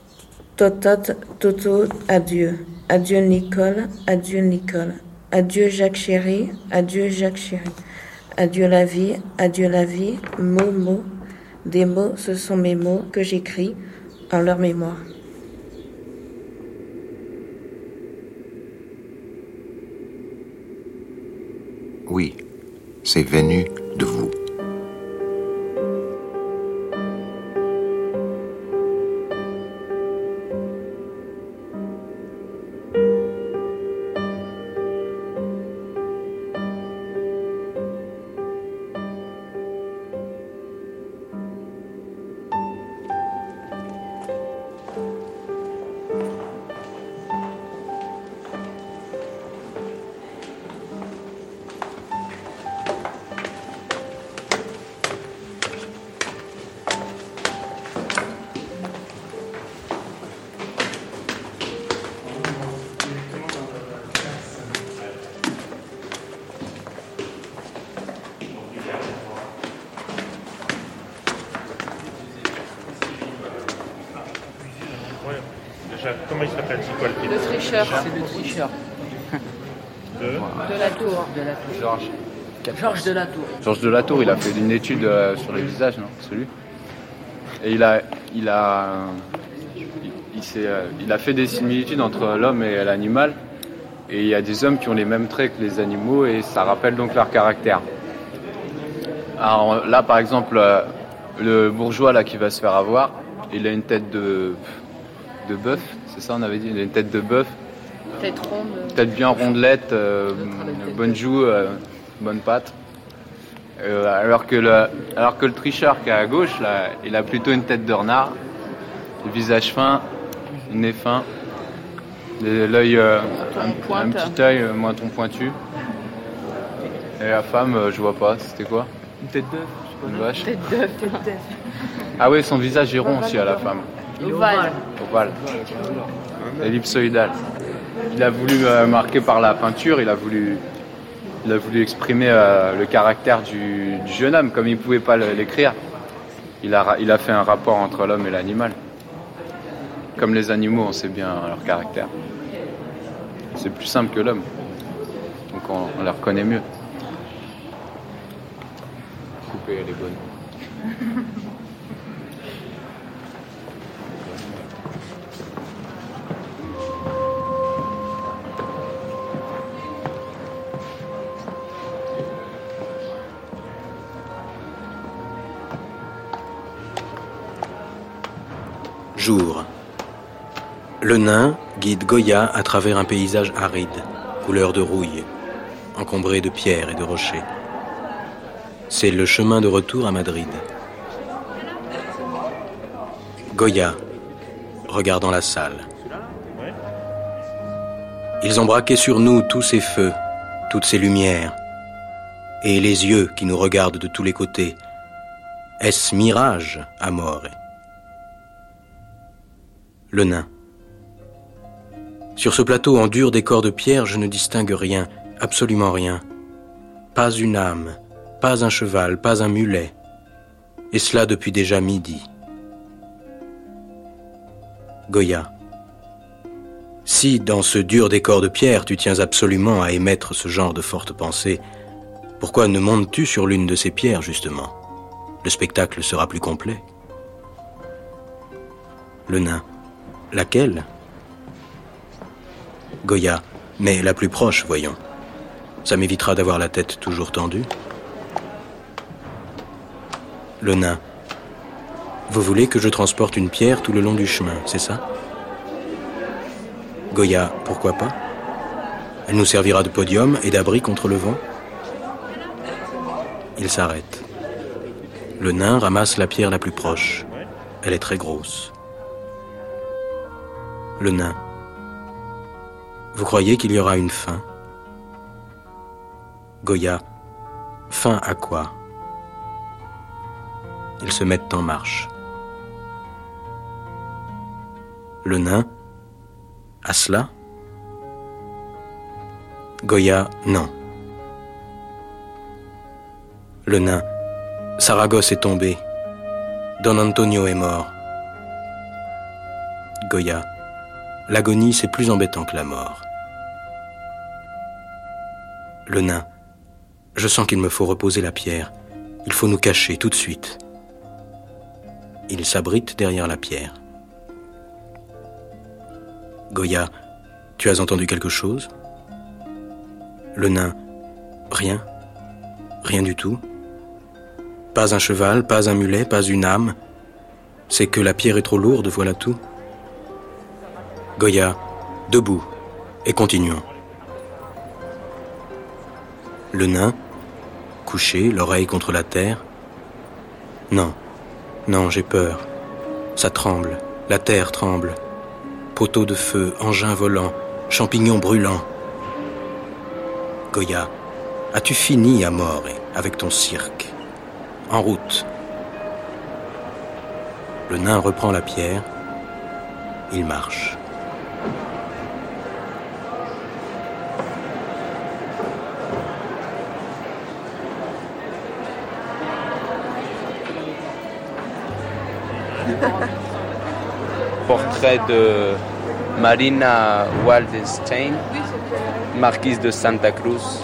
Toto, adieu. Adieu, Nicole, adieu, Nicole. Adieu, Jacques chéri, adieu, Jacques chéri. Adieu la vie, mots, des mots, ce sont mes mots que j'écris en leur mémoire. Oui, c'est venu de vous. Comment il s'appelle? C'est quoi le titre? Le tricheur. C'est le tricheur. De la Tour. Georges de la Tour. Georges de la Tour, il a fait une étude sur les visages, non? C'est lui. Et il a fait des similitudes entre l'homme et l'animal. Et il y a des hommes qui ont les mêmes traits que les animaux et ça rappelle donc leur caractère. Alors là, par exemple, le bourgeois là qui va se faire avoir, il a une tête de bœuf, c'est ça on avait dit, il a une tête de bœuf. Tête ronde. Tête bien rondelette, bonne joue, bonne patte. Alors que le tricheur qui est à gauche, là, il a plutôt une tête de renard, le visage fin, le nez fin, l'œil, un petit œil, menton pointu. Et la femme, je vois pas, c'était quoi? Une tête d'œuf. Une vache. Tête d'œuf. Ah oui, son visage est rond aussi à la femme. Ovale. Ellipsoïdal. Il a voulu marquer par la peinture, il a voulu exprimer le caractère du jeune homme, comme il ne pouvait pas l'écrire. Il a fait un rapport entre l'homme et l'animal. Comme les animaux, on sait bien leur caractère. C'est plus simple que l'homme. Donc on les reconnaît mieux. Coupée, elle est bonne. Jour. Le nain guide Goya à travers un paysage aride, couleur de rouille, encombré de pierres et de rochers. C'est le chemin de retour à Madrid. Goya, regardant la salle. Ils ont braqué sur nous tous ces feux, toutes ces lumières, et les yeux qui nous regardent de tous les côtés. Est-ce mirage, amore? Le nain. Sur ce plateau en dur décor de pierre, je ne distingue rien, absolument rien. Pas une âme, pas un cheval, pas un mulet. Et cela depuis déjà midi. Goya. Si, dans ce dur décor de pierre, tu tiens absolument à émettre ce genre de fortes pensées, pourquoi ne montes-tu sur l'une de ces pierres, justement? Le spectacle sera plus complet. Le nain. Laquelle? Goya, mais la plus proche, voyons. Ça m'évitera d'avoir la tête toujours tendue. Le nain. Vous voulez que je transporte une pierre tout le long du chemin, c'est ça? Goya, pourquoi pas? Elle nous servira de podium et d'abri contre le vent. Il s'arrête. Le nain ramasse la pierre la plus proche. Elle est très grosse. Le nain. Vous croyez qu'il y aura une fin? Goya. Fin à quoi? Ils se mettent en marche. Le nain. À cela? Goya, non. Le nain. Saragosse est tombé. Don Antonio est mort. Goya. L'agonie, c'est plus embêtant que la mort. Le nain. Je sens qu'il me faut reposer la pierre. Il faut nous cacher tout de suite. Il s'abrite derrière la pierre. Goya. Tu as entendu quelque chose? Le nain. Rien. Rien du tout. Pas un cheval, pas un mulet, pas une âme. C'est que la pierre est trop lourde, voilà tout. Goya, debout, et continuons. Le nain, couché, l'oreille contre la terre. Non, non, j'ai peur. Ça tremble, la terre tremble. Poteau de feu, engin volant, champignons brûlants. Goya, as-tu fini, Amore, avec ton cirque? En route. Le nain reprend la pierre. Il marche. Portrait de Marina Waldstein, marquise de Santa Cruz,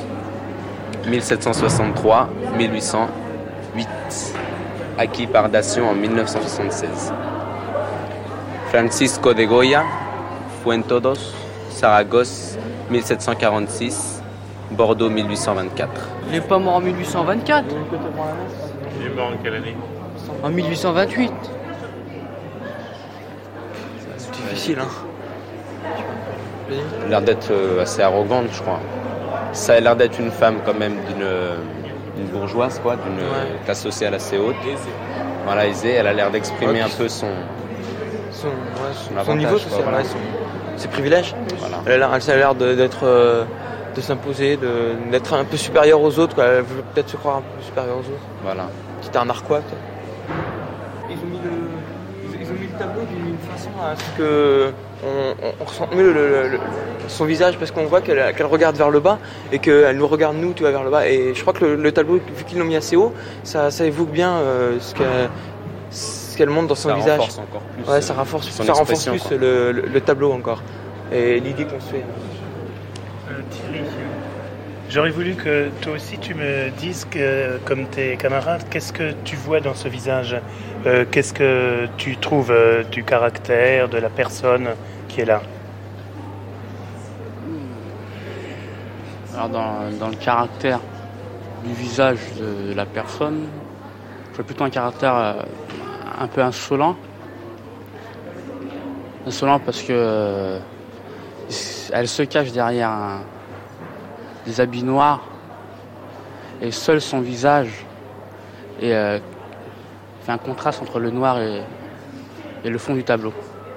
1763-1808, acquis par Dacian en 1976. Francisco de Goya, Fuentodos, Saragosse, 1746, Bordeaux, 1824. Il n'est pas mort en 1824. Il est mort en quelle année? En 1828. C'est difficile, hein. Elle a l'air d'être assez arrogante, je crois. Ça a l'air d'être une femme quand même d'une bourgeoise, quoi, d'une classe sociale assez haute. Voilà, aisée. Elle a l'air d'exprimer un peu son niveau social, voilà. Ses privilèges. Voilà. Elle a l'air de s'imposer, d'être un peu supérieure aux autres, quoi. Elle veut peut-être se croire un peu supérieure aux autres. Voilà. C'était un narquois, peut-être. Ils ont mis le tableau d'une façon à ce que on ressent mieux son visage, parce qu'on voit qu'elle regarde vers le bas et qu'elle nous regarde nous, tu vois, vers le bas. Et je crois que le tableau, vu qu'ils l'ont mis assez haut, ça évoque bien ce qu'elle montre dans son visage. Ça renforce encore plus. Ouais, ça renforce plus le tableau encore. Et l'idée qu'on se fait. Thierry, j'aurais voulu que toi aussi tu me dises que, comme tes camarades, qu'est-ce que tu vois dans ce visage? Qu'est-ce que tu trouves du caractère, de la personne qui est là? Alors dans le caractère du visage de la personne, je vois plutôt un caractère un peu insolent. Insolent parce que elle se cache derrière des habits noirs et seul son visage fait un contraste entre le noir et le fond du tableau.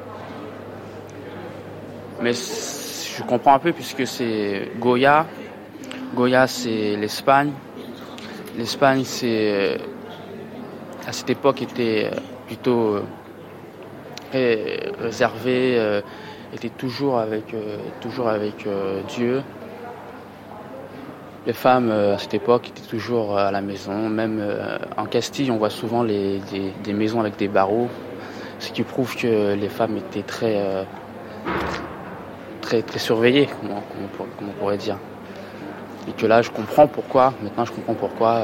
Mais je comprends un peu puisque c'est Goya. Goya, c'est l'Espagne. L'Espagne, à cette époque, était plutôt réservée, était toujours avec Dieu. Les femmes, à cette époque, étaient toujours à la maison. Même en Castille, on voit souvent des maisons avec des barreaux, ce qui prouve que les femmes étaient très surveillées, comme on pourrait dire. Et que là, maintenant je comprends pourquoi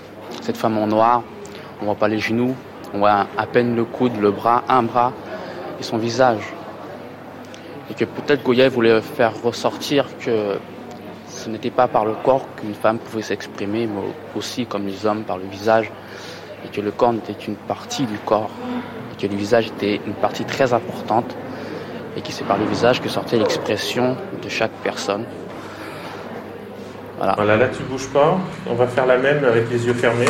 cette femme en noir, on voit pas les genoux, on voit à peine le coude, le bras, un bras, et son visage. Et que peut-être Goya voulait faire ressortir que ce n'était pas par le corps qu'une femme pouvait s'exprimer, mais aussi comme les hommes par le visage, et que le corps n'était qu'une partie du corps, et que le visage était une partie très importante, et que c'est par le visage que sortait l'expression de chaque personne. Voilà, là tu bouges pas, on va faire la même avec les yeux fermés.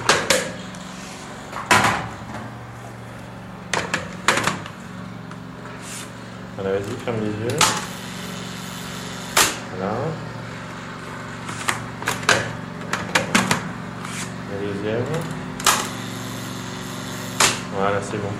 Voilà, vas-y, ferme les yeux. Voilà. La deuxième. Voilà, c'est bon.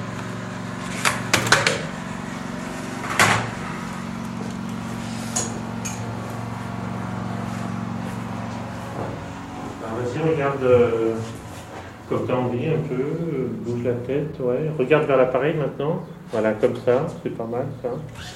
Alors, vas-y, regarde comme tu as envie un peu, bouge la tête, ouais. Regarde vers l'appareil maintenant. Voilà, comme ça, c'est pas mal ça.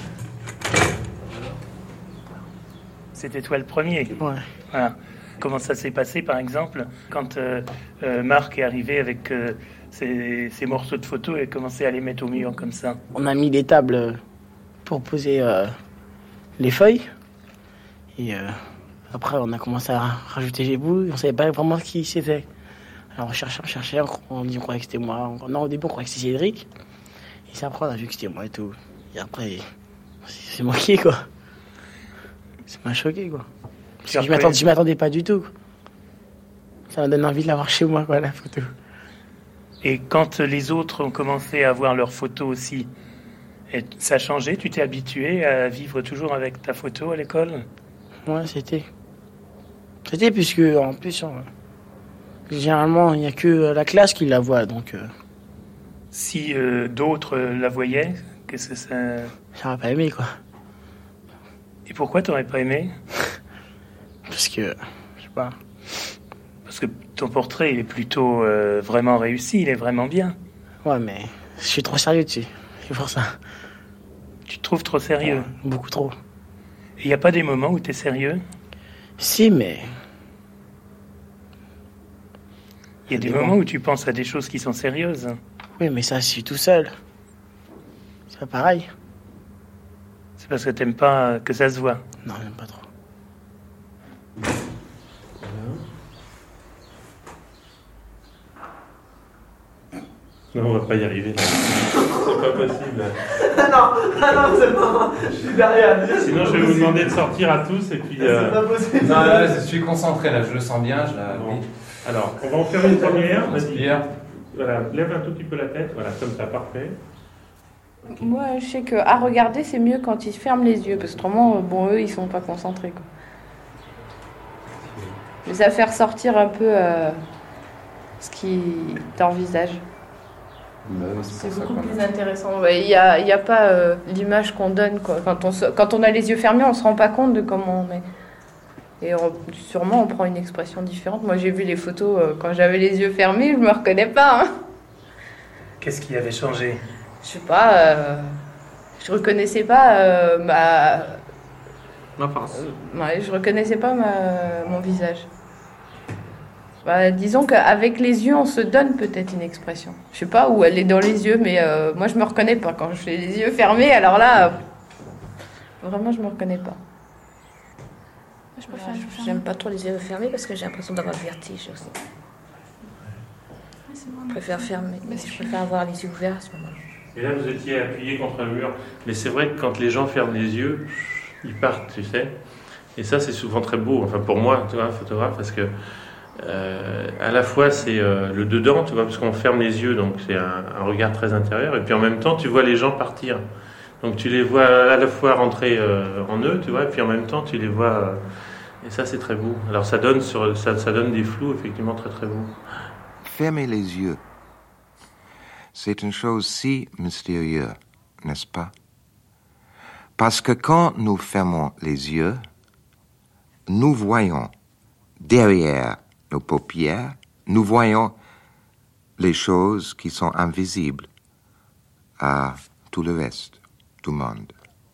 C'était toi le premier. Ouais. Voilà. Comment ça s'est passé, par exemple, quand Marc est arrivé avec ses morceaux de photos et a commencé à les mettre au mur comme ça? On a mis des tables pour poser les feuilles. Et après, on a commencé à rajouter les bouts. On savait pas vraiment qui c'était. Alors on cherchait, on croyait que c'était moi. Non, au début, on croyait que c'était Cédric. Et après, on a vu que c'était moi et tout. Et après, c'est moqué, quoi. Ça m'a choqué, quoi. Parce que je m'attendais pas du tout. Ça m'a donné envie de l'avoir chez moi, quoi, la photo. Et quand les autres ont commencé à voir leurs photos aussi, ça a changé? Tu t'es habitué à vivre toujours avec ta photo à l'école? Ouais, c'était puisque, en plus, généralement, il n'y a que la classe qui la voit, donc... Si d'autres la voyaient, qu'est-ce que ça... J'aurais pas aimé, quoi. Et pourquoi t'aurais pas aimé? Parce que, je sais pas... Parce que ton portrait, il est plutôt vraiment réussi, il est vraiment bien. Ouais, mais je suis trop sérieux dessus, c'est pour ça. Tu te trouves trop sérieux? Ouais, beaucoup trop. Et il n'y a pas des moments où t'es sérieux? Si, mais... Il y a des moments où tu penses à des choses qui sont sérieuses. Oui, mais ça, je suis tout seul. C'est pas pareil. C'est parce que t'aimes pas que ça se voit? Non, j'aime pas trop. Non, on va pas y arriver. C'est pas possible. non, c'est bon. Je suis derrière. Sinon, je vais vous demander de sortir à tous et puis... C'est pas possible. Non, là, je suis concentré, là, je le sens bien. Bon. Alors, on va en faire une première. Vas-y. Voilà, lève un tout petit peu la tête. Voilà, comme ça, parfait. Okay. Moi, je sais qu'à regarder, c'est mieux quand ils ferment les yeux, parce que autrement, bon, eux, ils sont pas concentrés, quoi. Mais ça fait ressortir un peu ce qui t'envisage. C'est beaucoup plus intéressant. Il n'y a pas l'image qu'on donne, quoi. Quand on a les yeux fermés, on ne se rend pas compte de comment on est. Et sûrement, on prend une expression différente. Moi, j'ai vu les photos quand j'avais les yeux fermés, je ne me reconnais pas. Hein. Qu'est-ce qui avait changé? Je sais pas. Je reconnaissais pas Ma face. Ouais, je reconnaissais pas mon visage. Bah, disons qu'avec les yeux, on se donne peut-être une expression. Je sais pas où elle est dans les yeux, mais moi, je me reconnais pas quand je fais les yeux fermés. Alors là, vraiment, je me reconnais pas. J'aime pas trop les yeux fermés parce que j'ai l'impression d'avoir le vertige aussi. Je préfère fermer, mais je préfère avoir les yeux ouverts à ce moment-là. Et là, vous étiez appuyé contre un mur. Mais c'est vrai que quand les gens ferment les yeux, ils partent, tu sais. Et ça, c'est souvent très beau. Enfin, pour moi, tu vois, photographe, parce que à la fois, c'est le dedans, tu vois, parce qu'on ferme les yeux, donc c'est un regard très intérieur. Et puis en même temps, tu vois les gens partir. Donc tu les vois à la fois rentrer en eux, tu vois, et puis en même temps, tu les vois... et ça, c'est très beau. Alors ça donne, ça donne des flous, effectivement, très très beaux. Fermer les yeux, c'est une chose si mystérieuse, n'est-ce pas? Parce que quand nous fermons les yeux, nous voyons derrière nos paupières, nous voyons les choses qui sont invisibles à tout le reste du monde.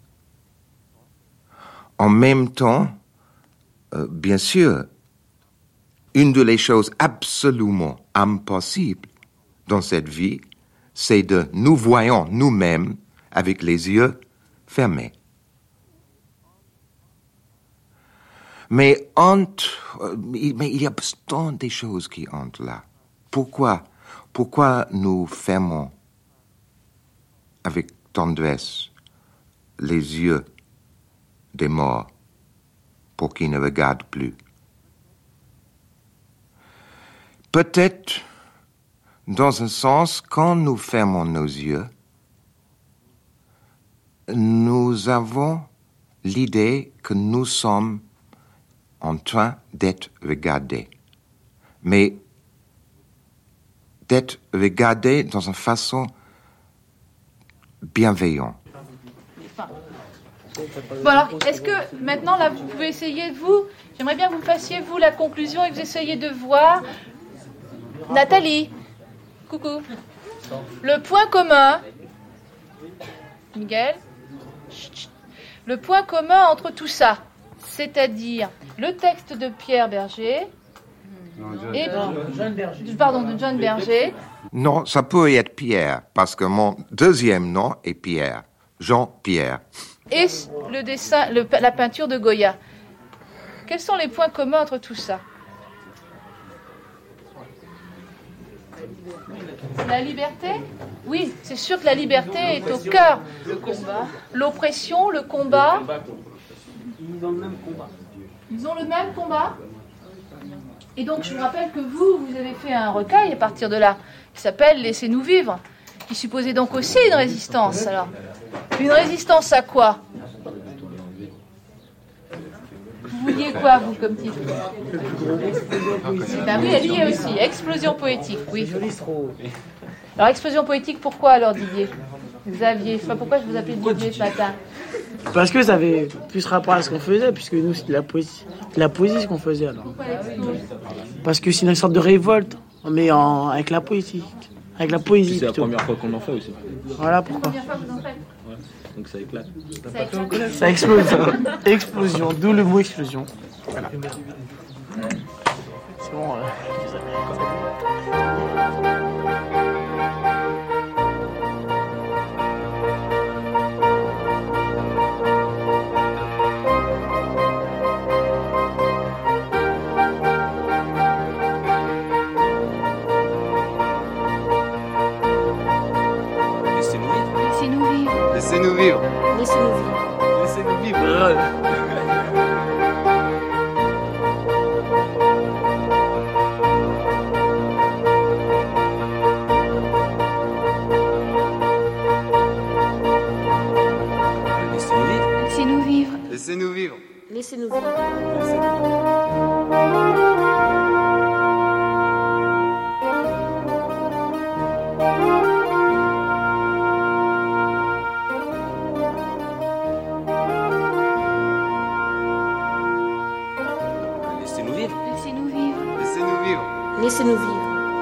En même temps, bien sûr, une de les choses absolument impossibles dans cette vie, c'est de nous voyons nous-mêmes avec les yeux fermés. Mais il y a tant de choses qui entrent là. Pourquoi nous fermons avec tendresse les yeux des morts pour qu'ils ne regardent plus? Peut-être, dans un sens, quand nous fermons nos yeux, nous avons l'idée que nous sommes en train d'être regardés. Mais d'être regardés dans une façon bienveillante. Bon alors, est-ce que maintenant, là, vous pouvez essayer de vous... J'aimerais bien que vous fassiez, vous, la conclusion et que vous essayiez de voir... Nathalie, coucou. Le point commun... Miguel, le point commun entre tout ça, c'est-à-dire le texte de Pierre Berger... Et... de John Berger. Non, ça peut être Pierre, parce que mon deuxième nom est Pierre, Jean-Pierre. Et le dessin, la peinture de Goya. Quels sont les points communs entre tout ça? La liberté? Oui, c'est sûr que la liberté est au cœur. Le combat. L'oppression, le combat. Ils ont le même combat. Ils ont le même combat. Et donc, je vous rappelle que vous avez fait un recueil à partir de là, qui s'appelle « Laissez-nous vivre », qui supposait donc aussi une résistance. Alors, une résistance à quoi? Vous vouliez quoi, vous, comme titre? Ben oui, elle y est aussi. Explosion poétique, oui. Alors, explosion poétique, pourquoi alors, Didier? Xavier, je sais pas pourquoi je vous appelais Didier ce matin. Parce que ça avait plus rapport à ce qu'on faisait, puisque nous, c'était la poésie. La poésie, ce qu'on faisait alors. Parce que c'est une sorte de révolte, mais avec la poésie. Avec la poésie. C'est la première fois qu'on en fait aussi. Voilà pourquoi. La première fois que vous en faites. Ouais. Donc ça éclate. Ça explose. Explosion, d'où le mot explosion. Voilà. C'est bon. Laissez-nous vivre. Laissez-nous vivre. Laissez-nous vivre. Laissez-nous vivre. Laissez-nous vivre. Laissez-nous vivre. Laissez-nous vivre. Laissez-nous vivre. Laissez-nous vivre. Laissez-nous vivre.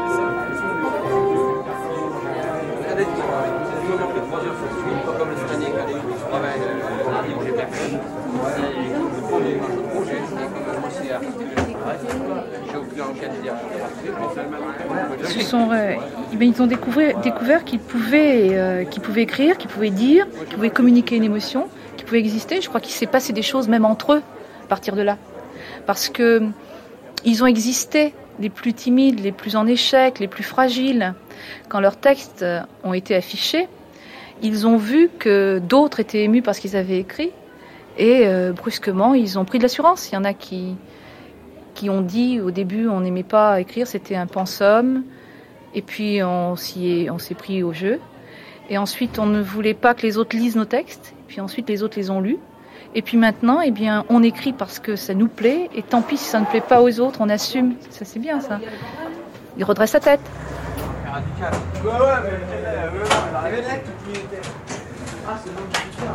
Ils ont découvert qu'ils pouvaient écrire, qu'ils pouvaient dire, qu'ils pouvaient communiquer une émotion, qu'ils pouvaient exister. Je crois qu'il s'est passé des choses même entre eux à partir de là. Parce que ils ont existé, les plus timides, les plus en échec, les plus fragiles. Quand leurs textes ont été affichés, ils ont vu que d'autres étaient émus par ce qu'ils avaient écrit et brusquement, ils ont pris de l'assurance. Il y en a qui ont dit au début on n'aimait pas écrire, c'était un pensum, et puis on s'est pris au jeu. Et ensuite, on ne voulait pas que les autres lisent nos textes, et puis ensuite les autres les ont lus. Et puis maintenant, eh bien, on écrit parce que ça nous plaît, et tant pis si ça ne plaît pas aux autres, on assume. Ça, c'est bien, ça. Il redresse sa tête. Radical. Ouais, mais elle arrivait là, qui était. Ah, c'est bon,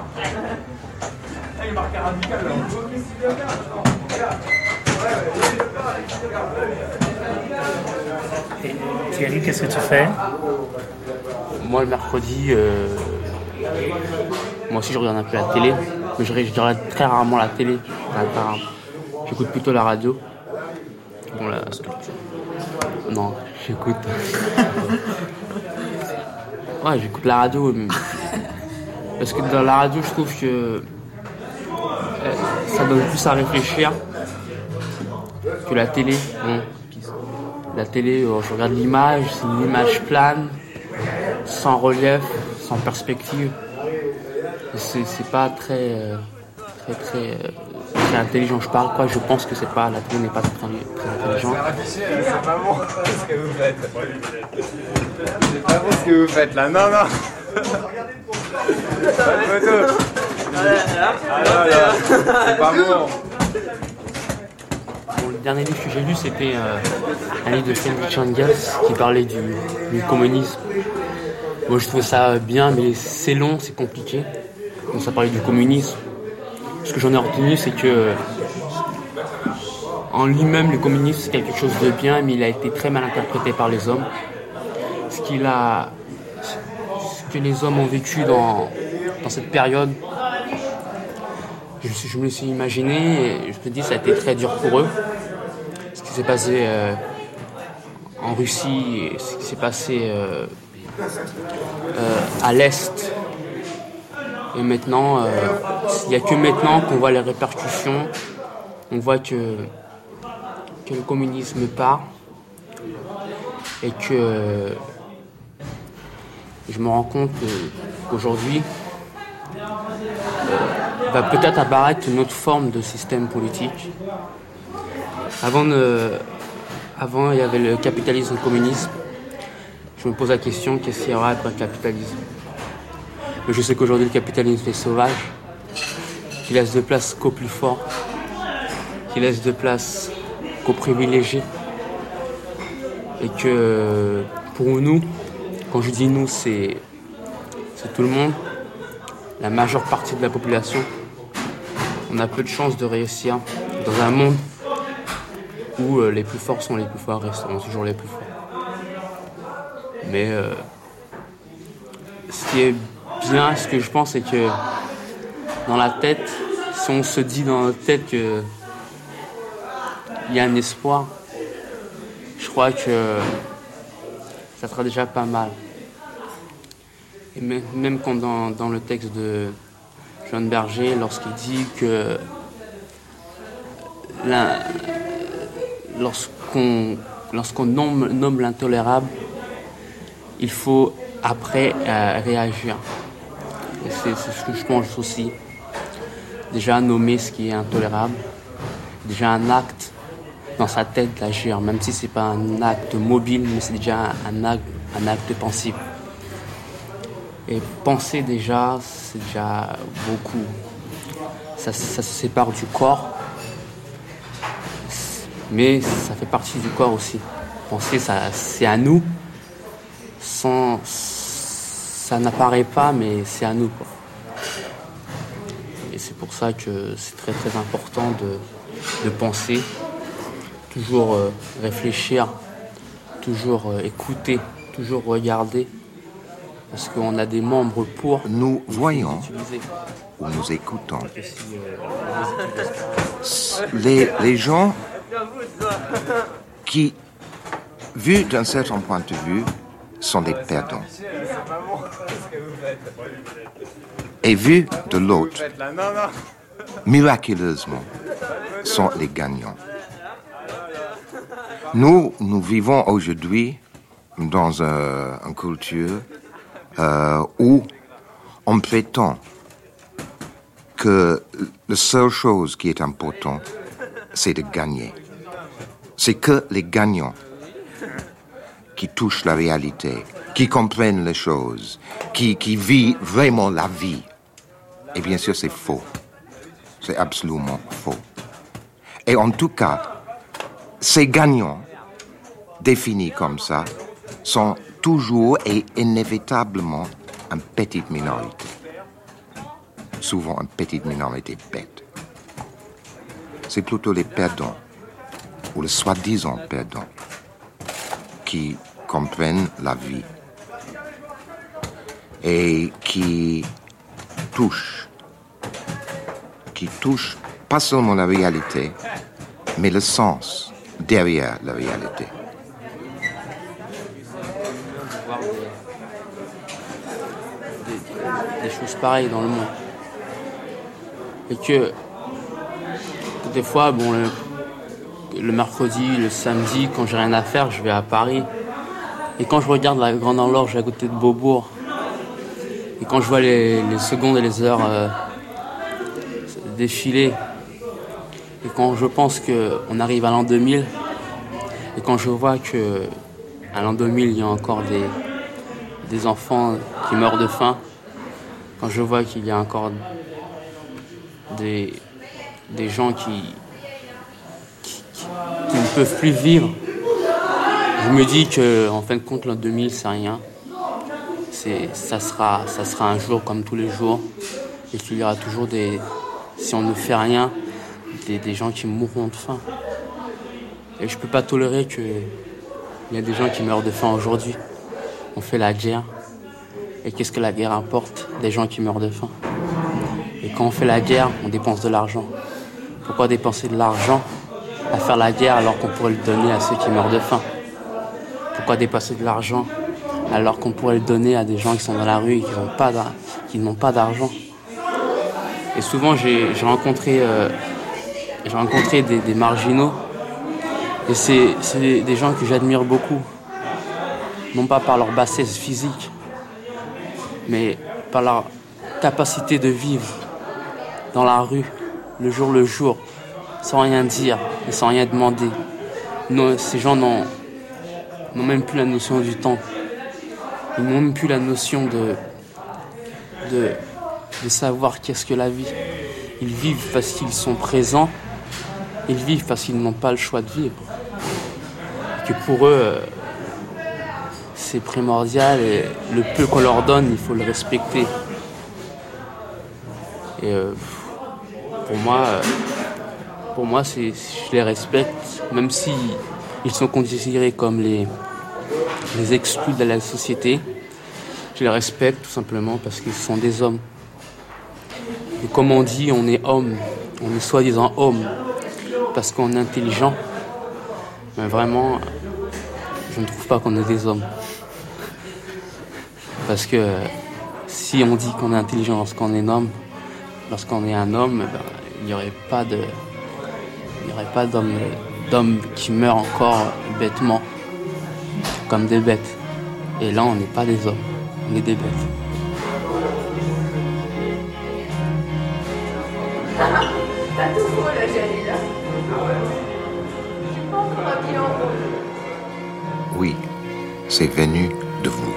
il marquait radical, Et Thierry, qu'est-ce que tu fais? Moi, le mercredi, moi aussi, je regarde un peu la télé. Mais je regarde très rarement la télé. J'écoute plutôt la radio. Bon, là, non, j'écoute. Ouais, j'écoute la radio. Mais... Parce que dans la radio, je trouve que ça donne plus à réfléchir que la télé. Bon, la télé, je regarde l'image, c'est une image plane, sans relief, sans perspective. Et c'est pas très intelligent. Je pense que la télé n'est pas très intelligente. C'est pas bon ce que vous faites. C'est pas bon ce que vous faites là. Non. C'est pas bon. Bon, le dernier livre que j'ai lu, c'était un livre de Friedrich Engels qui parlait du communisme. Moi, je trouvais ça bien, mais c'est long, c'est compliqué. Donc, ça parlait du communisme. Ce que j'en ai retenu, c'est que en lui-même, le communisme, c'est quelque chose de bien, mais il a été très mal interprété par les hommes. Ce que les hommes ont vécu dans cette période, je me le suis imaginé et je me dis que ça a été très dur pour eux. Ce qui s'est passé en Russie, et ce qui s'est passé à l'Est. Et maintenant, il n'y a que maintenant qu'on voit les répercussions. On voit que le communisme part et que je me rends compte qu'aujourd'hui va peut-être apparaître une autre forme de système politique. Avant, il y avait le capitalisme et le communisme. Je me pose la question, qu'est-ce qu'il y aura après le capitalisme ? Mais je sais qu'aujourd'hui, le capitalisme est sauvage, qu'il laisse de place qu'aux plus forts, qu'il laisse de place qu'aux privilégiés. Et que pour nous, quand je dis nous, c'est tout le monde, la majeure partie de la population, on a peu de chances de réussir dans un monde où les plus forts sont les plus forts et seront toujours les plus forts. Mais ce qui est bien, ce que je pense, c'est que dans la tête, si on se dit dans notre tête qu'il y a un espoir, je crois que ça sera déjà pas mal. Et même quand dans le texte de Jean Berger, lorsqu'il dit que lorsqu'on nomme l'intolérable, il faut après réagir. Et c'est ce que je pense aussi. Déjà nommer ce qui est intolérable, déjà un acte dans sa tête d'agir, même si c'est pas un acte mobile, mais c'est déjà un acte pensif. Et penser déjà, c'est déjà beaucoup. Ça se sépare du corps, mais ça fait partie du corps aussi. Penser, c'est à nous. Ça n'apparaît pas, mais c'est à nous, quoi. Et c'est pour ça que c'est très très important de penser, toujours réfléchir, toujours écouter, toujours regarder, parce qu'on a des membres pour nous voyons ou nous écoutons. Les gens qui, vus d'un certain point de vue, sont des perdants. Et vus de l'autre, miraculeusement, sont les gagnants. Nous vivons aujourd'hui dans une culture où on prétend que la seule chose qui est importante, c'est de gagner. C'est que les gagnants qui touchent la réalité, qui comprennent les choses, qui vivent vraiment la vie. Et bien sûr, c'est faux. C'est absolument faux. Et en tout cas, ces gagnants, définis comme ça, sont toujours et inévitablement une petite minorité. Souvent une petite minorité bête. C'est plutôt les perdants, ou les soi-disant perdants, qui comprennent la vie et qui touchent pas seulement la réalité, mais le sens derrière la réalité. des choses pareilles dans le monde. Et que des fois, bon, le mercredi, le samedi, quand j'ai rien à faire, je vais à Paris. Et quand je regarde la grande horloge à côté de Beaubourg, et quand je vois les secondes et les heures défiler, et quand je pense qu'on arrive à l'an 2000, et quand je vois qu'à l'an 2000, il y a encore des enfants qui meurent de faim, quand je vois qu'il y a encore des gens qui ne peuvent plus vivre, je me dis qu'en fin de compte, l'an 2000, c'est rien. Ça sera un jour comme tous les jours, et qu'il y aura toujours si on ne fait rien, des gens qui mourront de faim. Et je peux pas tolérer qu'il y a des gens qui meurent de faim aujourd'hui. On fait la guerre. Et qu'est-ce que la guerre apporte? Des gens qui meurent de faim. Et quand on fait la guerre, on dépense de l'argent. Pourquoi dépenser de l'argent à faire la guerre alors qu'on pourrait le donner à ceux qui meurent de faim? Pourquoi dépenser de l'argent alors qu'on pourrait le donner à des gens qui sont dans la rue et qui n'ont pas d'argent? Et souvent, j'ai rencontré des marginaux. Et c'est des gens que j'admire beaucoup. Non pas par leur bassesse physique, mais par leur capacité de vivre dans la rue, le jour, sans rien dire et sans rien demander. Ces gens n'ont même plus la notion du temps. Ils n'ont même plus la notion de savoir qu'est-ce que la vie. Ils vivent parce qu'ils sont présents. Ils vivent parce qu'ils n'ont pas le choix de vivre. Et que pour eux, c'est primordial et le peu qu'on leur donne, il faut le respecter. Et pour moi, je les respecte, même si ils sont considérés comme les exclus de la société. Je les respecte tout simplement parce qu'ils sont des hommes. Et comme on dit, on est homme, on est soi-disant homme parce qu'on est intelligent. Mais vraiment, je ne trouve pas qu'on est des hommes. Parce que si on dit qu'on est intelligent lorsqu'on est un homme, il n'y aurait pas d'hommes qui meurent encore bêtement, comme des bêtes. Et là, on n'est pas des hommes, on est des bêtes. T'as tout beau là, Jalil. J'ai pas encore habillé en rose. Oui, c'est venu de vous.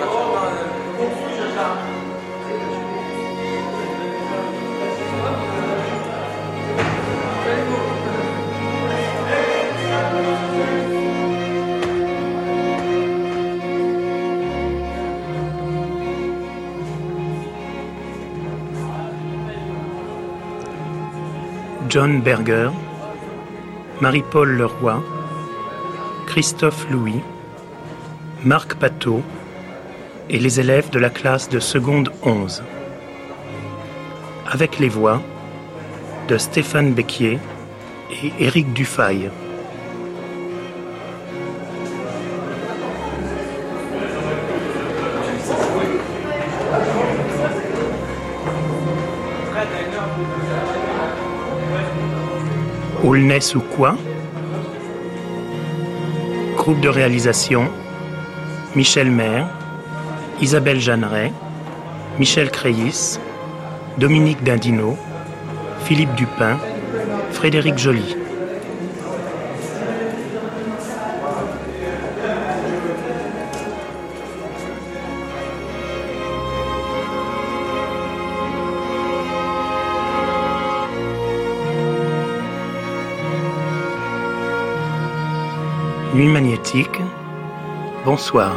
John Berger, Marie-Paul Leroy, Christophe Louis, Marc Pateau et les élèves de la classe de seconde 11. Avec les voix de Stéphane Becquier et Éric Dufay. Aulnay sous quoi? Groupe de réalisation: Michel Maire, Isabelle Jeanneret, Michel Créis, Dominique Dindino, Philippe Dupin, Frédéric Joly. Nuit magnétique, bonsoir.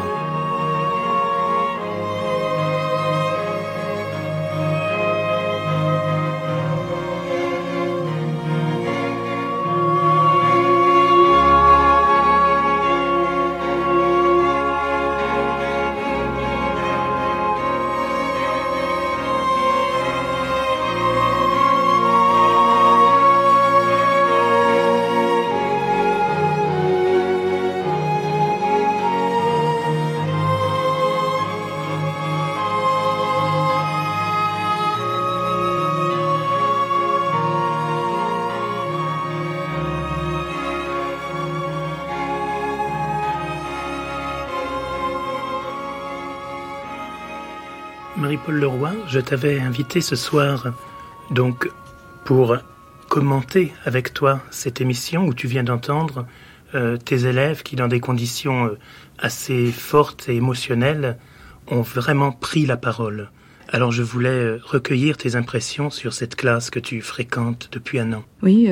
Marie-Paul Leroy, je t'avais invité ce soir donc pour commenter avec toi cette émission où tu viens d'entendre tes élèves qui, dans des conditions assez fortes et émotionnelles, ont vraiment pris la parole. Alors je voulais recueillir tes impressions sur cette classe que tu fréquentes depuis un an. Oui,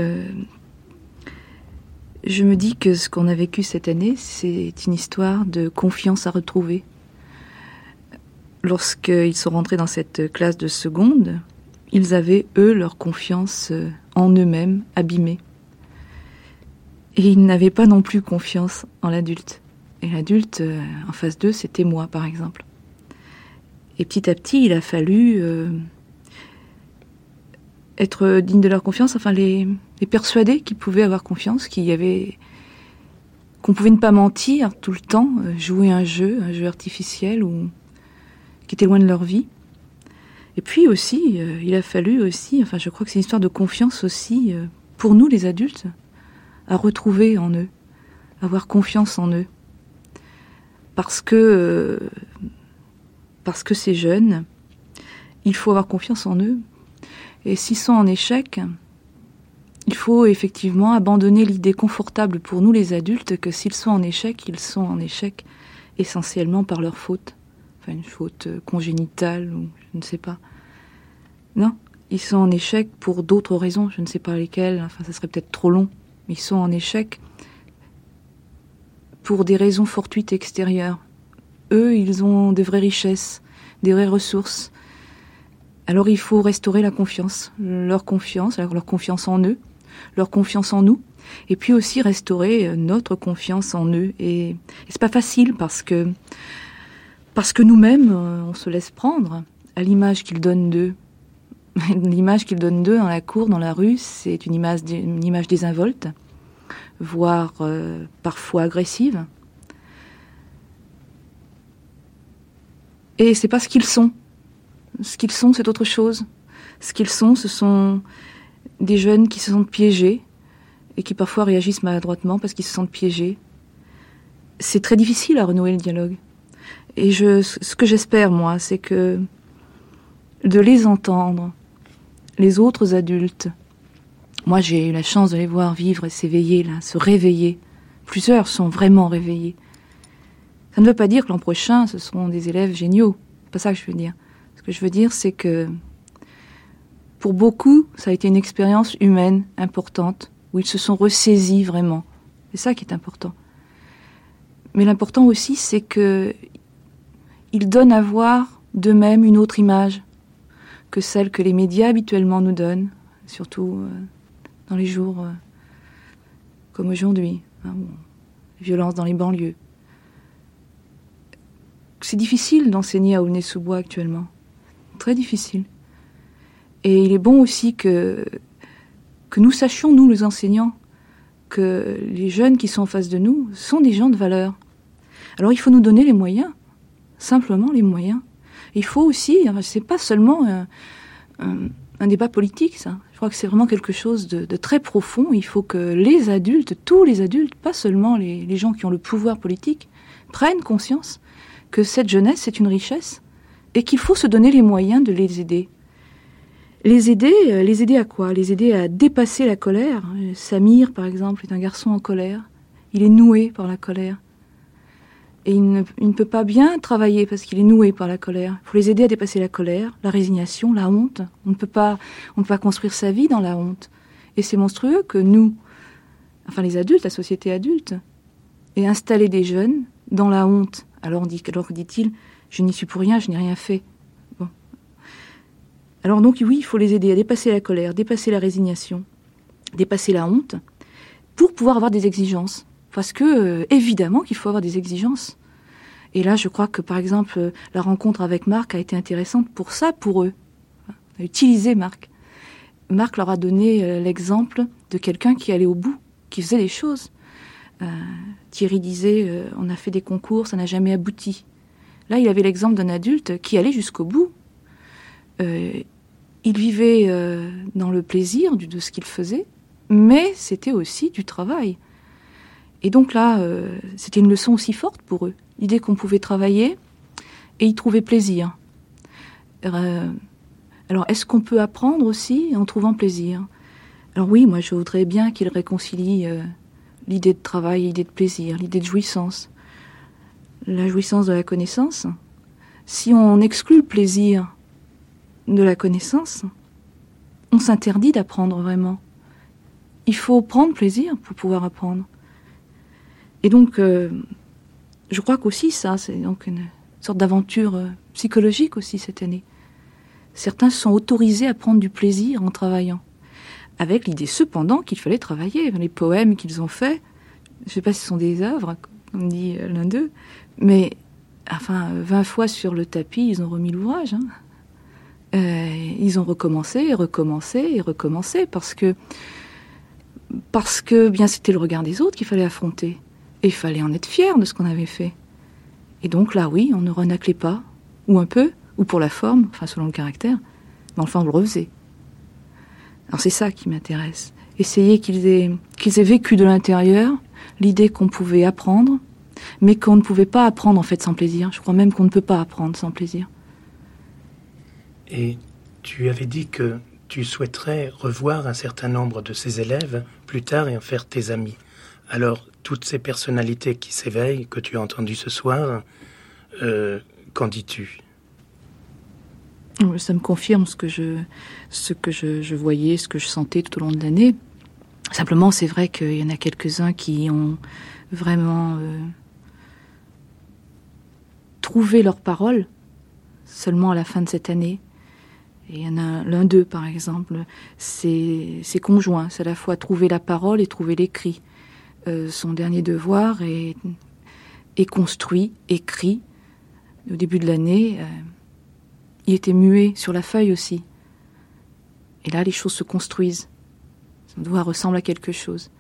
je me dis que ce qu'on a vécu cette année, c'est une histoire de confiance à retrouver. Lorsqu'ils sont rentrés dans cette classe de seconde, ils avaient, eux, leur confiance en eux-mêmes abîmée. Et ils n'avaient pas non plus confiance en l'adulte. Et l'adulte, en face d'eux, c'était moi, par exemple. Et petit à petit, il a fallu être digne de leur confiance, enfin les persuader qu'ils pouvaient avoir confiance, qu'on pouvait ne pas mentir tout le temps, jouer un jeu artificiel ou qui était loin de leur vie. Et puis aussi, il a fallu aussi, enfin je crois que c'est une histoire de confiance aussi pour nous les adultes, à retrouver en eux, avoir confiance en eux, parce que ces jeunes, il faut avoir confiance en eux. Et s'ils sont en échec, il faut effectivement abandonner l'idée confortable pour nous les adultes que s'ils sont en échec, ils sont en échec essentiellement par leur faute. Enfin, une faute congénitale ou je ne sais pas. Non, ils sont en échec pour d'autres raisons, je ne sais pas lesquelles, enfin ça serait peut-être trop long. Mais ils sont en échec pour des raisons fortuites extérieures. Eux, ils ont de vraies richesses, des vraies ressources. Alors il faut restaurer la confiance, leur confiance en eux, leur confiance en nous, et puis aussi restaurer notre confiance en eux. Et c'est pas facile parce que nous-mêmes, on se laisse prendre à l'image qu'ils donnent d'eux. L'image qu'ils donnent d'eux dans la cour, dans la rue, c'est une image désinvolte, voire parfois agressive. Et c'est pas ce qu'ils sont. Ce qu'ils sont, c'est autre chose. Ce qu'ils sont, ce sont des jeunes qui se sentent piégés et qui parfois réagissent maladroitement parce qu'ils se sentent piégés. C'est très difficile à renouer le dialogue. Et ce que j'espère, moi, c'est que de les entendre, les autres adultes, moi j'ai eu la chance de les voir vivre et s'éveiller, là, se réveiller. Plusieurs sont vraiment réveillés. Ça ne veut pas dire que l'an prochain, ce seront des élèves géniaux. C'est pas ça que je veux dire. Ce que je veux dire, c'est que pour beaucoup, ça a été une expérience humaine importante, où ils se sont ressaisis vraiment. C'est ça qui est important. Mais l'important aussi, c'est que ils donnent à voir d'eux-mêmes une autre image que celle que les médias habituellement nous donnent, surtout dans les jours comme aujourd'hui, violence dans les banlieues. C'est difficile d'enseigner à Aulnay-sous-Bois actuellement. Très difficile. Et il est bon aussi que nous sachions, nous les enseignants, que les jeunes qui sont en face de nous sont des gens de valeur. Alors il faut nous donner les moyens, simplement les moyens. Il faut aussi, c'est pas seulement un débat politique, ça. Je crois que c'est vraiment quelque chose de très profond. Il faut que les adultes, tous les adultes, pas seulement les gens qui ont le pouvoir politique, prennent conscience que cette jeunesse, c'est une richesse et qu'il faut se donner les moyens de les aider. Les aider à quoi? Les aider à dépasser la colère. Samir, par exemple, est un garçon en colère. Il est noué par la colère. Et il ne peut pas bien travailler parce qu'il est noué par la colère. Il faut les aider à dépasser la colère, la résignation, la honte. On ne peut pas construire sa vie dans la honte. Et c'est monstrueux que nous, enfin les adultes, la société adulte, ait installé des jeunes dans la honte. Alors dit-il, je n'y suis pour rien, je n'ai rien fait. Bon. Alors donc oui, il faut les aider à dépasser la colère, dépasser la résignation, dépasser la honte, pour pouvoir avoir des exigences. Parce que, évidemment qu'il faut avoir des exigences. Et là, je crois que, par exemple, la rencontre avec Marc a été intéressante pour ça, pour eux. On a utilisé Marc. Marc leur a donné l'exemple de quelqu'un qui allait au bout, qui faisait des choses. Thierry disait, on a fait des concours, ça n'a jamais abouti. Là, il avait l'exemple d'un adulte qui allait jusqu'au bout. Il vivait dans le plaisir de ce qu'il faisait, mais c'était aussi du travail. Et donc là, c'était une leçon aussi forte pour eux. L'idée qu'on pouvait travailler et y trouver plaisir. Alors, est-ce qu'on peut apprendre aussi en trouvant plaisir ? Alors oui, moi je voudrais bien qu'il réconcilie l'idée de travail, l'idée de plaisir, l'idée de jouissance. La jouissance de la connaissance. Si on exclut le plaisir de la connaissance, on s'interdit d'apprendre vraiment. Il faut prendre plaisir pour pouvoir apprendre. Et donc, je crois qu'aussi ça, c'est donc une sorte d'aventure psychologique aussi cette année. Certains se sont autorisés à prendre du plaisir en travaillant, avec l'idée cependant qu'il fallait travailler. Les poèmes qu'ils ont faits, je ne sais pas si ce sont des œuvres, comme dit l'un d'eux, mais enfin, 20 fois sur le tapis, ils ont remis l'ouvrage. Ils ont recommencé, et recommencé, et recommencé, parce que bien c'était le regard des autres qu'il fallait affronter. Et il fallait en être fier de ce qu'on avait fait. Et donc là, oui, on ne renaclait pas, ou un peu, ou pour la forme, enfin selon le caractère, mais enfin on le refaisait. Alors c'est ça qui m'intéresse. Essayer qu'ils aient vécu de l'intérieur l'idée qu'on pouvait apprendre, mais qu'on ne pouvait pas apprendre en fait sans plaisir. Je crois même qu'on ne peut pas apprendre sans plaisir. Et tu avais dit que tu souhaiterais revoir un certain nombre de ces élèves plus tard et en faire tes amis. Alors, toutes ces personnalités qui s'éveillent, que tu as entendues ce soir, qu'en dis-tu ? Ça me confirme ce que je voyais, ce que je sentais tout au long de l'année. Simplement, c'est vrai qu'il y en a quelques-uns qui ont vraiment trouvé leur parole seulement à la fin de cette année. Et il y en a l'un d'eux, par exemple, c'est conjoint. C'est à la fois trouver la parole et trouver l'écrit. Son dernier devoir est construit, écrit. Au début de l'année, il était muet sur la feuille aussi. Et là, les choses se construisent. Son devoir ressemble à quelque chose.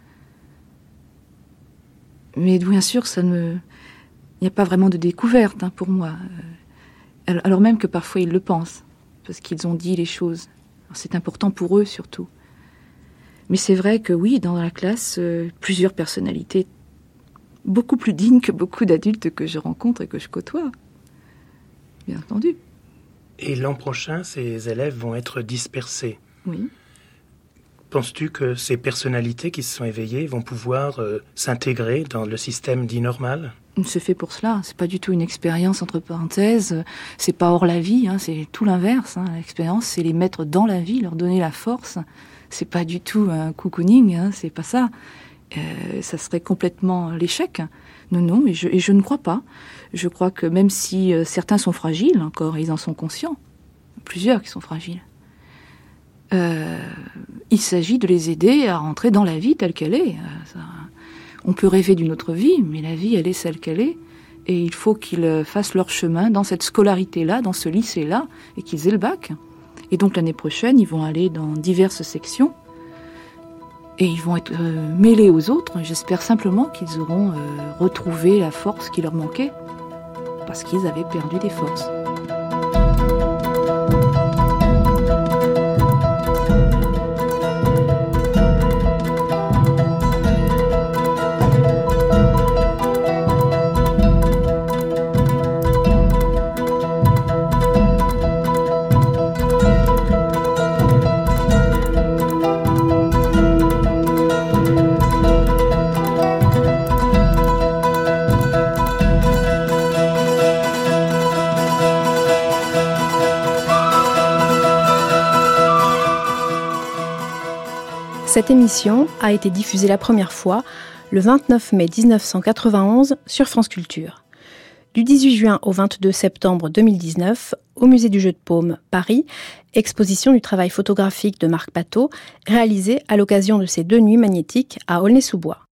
Mais bien sûr, il n'y a pas vraiment de découverte pour moi. Alors même que parfois ils le pensent, parce qu'ils ont dit les choses. Alors c'est important pour eux surtout. Mais c'est vrai que oui, dans la classe, plusieurs personnalités beaucoup plus dignes que beaucoup d'adultes que je rencontre et que je côtoie. Bien entendu. Et l'an prochain, ces élèves vont être dispersés. Oui. Penses-tu que ces personnalités qui se sont éveillées vont pouvoir s'intégrer dans le système dit normal ? C'est fait pour cela. C'est pas du tout une expérience entre parenthèses. C'est pas hors la vie. C'est tout l'inverse. L'expérience, c'est les mettre dans la vie, leur donner la force. C'est pas du tout un cocooning. C'est pas ça. Ça serait complètement l'échec. Non. Et je ne crois pas. Je crois que même si certains sont fragiles encore, ils en sont conscients. Plusieurs qui sont fragiles. Il s'agit de les aider à rentrer dans la vie telle qu'elle est. On peut rêver d'une autre vie, mais la vie, elle est celle qu'elle est. Et il faut qu'ils fassent leur chemin dans cette scolarité-là, dans ce lycée-là, et qu'ils aient le bac. Et donc l'année prochaine, ils vont aller dans diverses sections. Et ils vont être mêlés aux autres. J'espère simplement qu'ils auront retrouvé la force qui leur manquait, parce qu'ils avaient perdu des forces. Cette émission a été diffusée la première fois le 29 mai 1991 sur France Culture. Du 18 juin au 22 septembre 2019, au Musée du Jeu de Paume, Paris, exposition du travail photographique de Marc Pateau, réalisée à l'occasion de ses 2 nuits magnétiques à Aulnay-sous-Bois.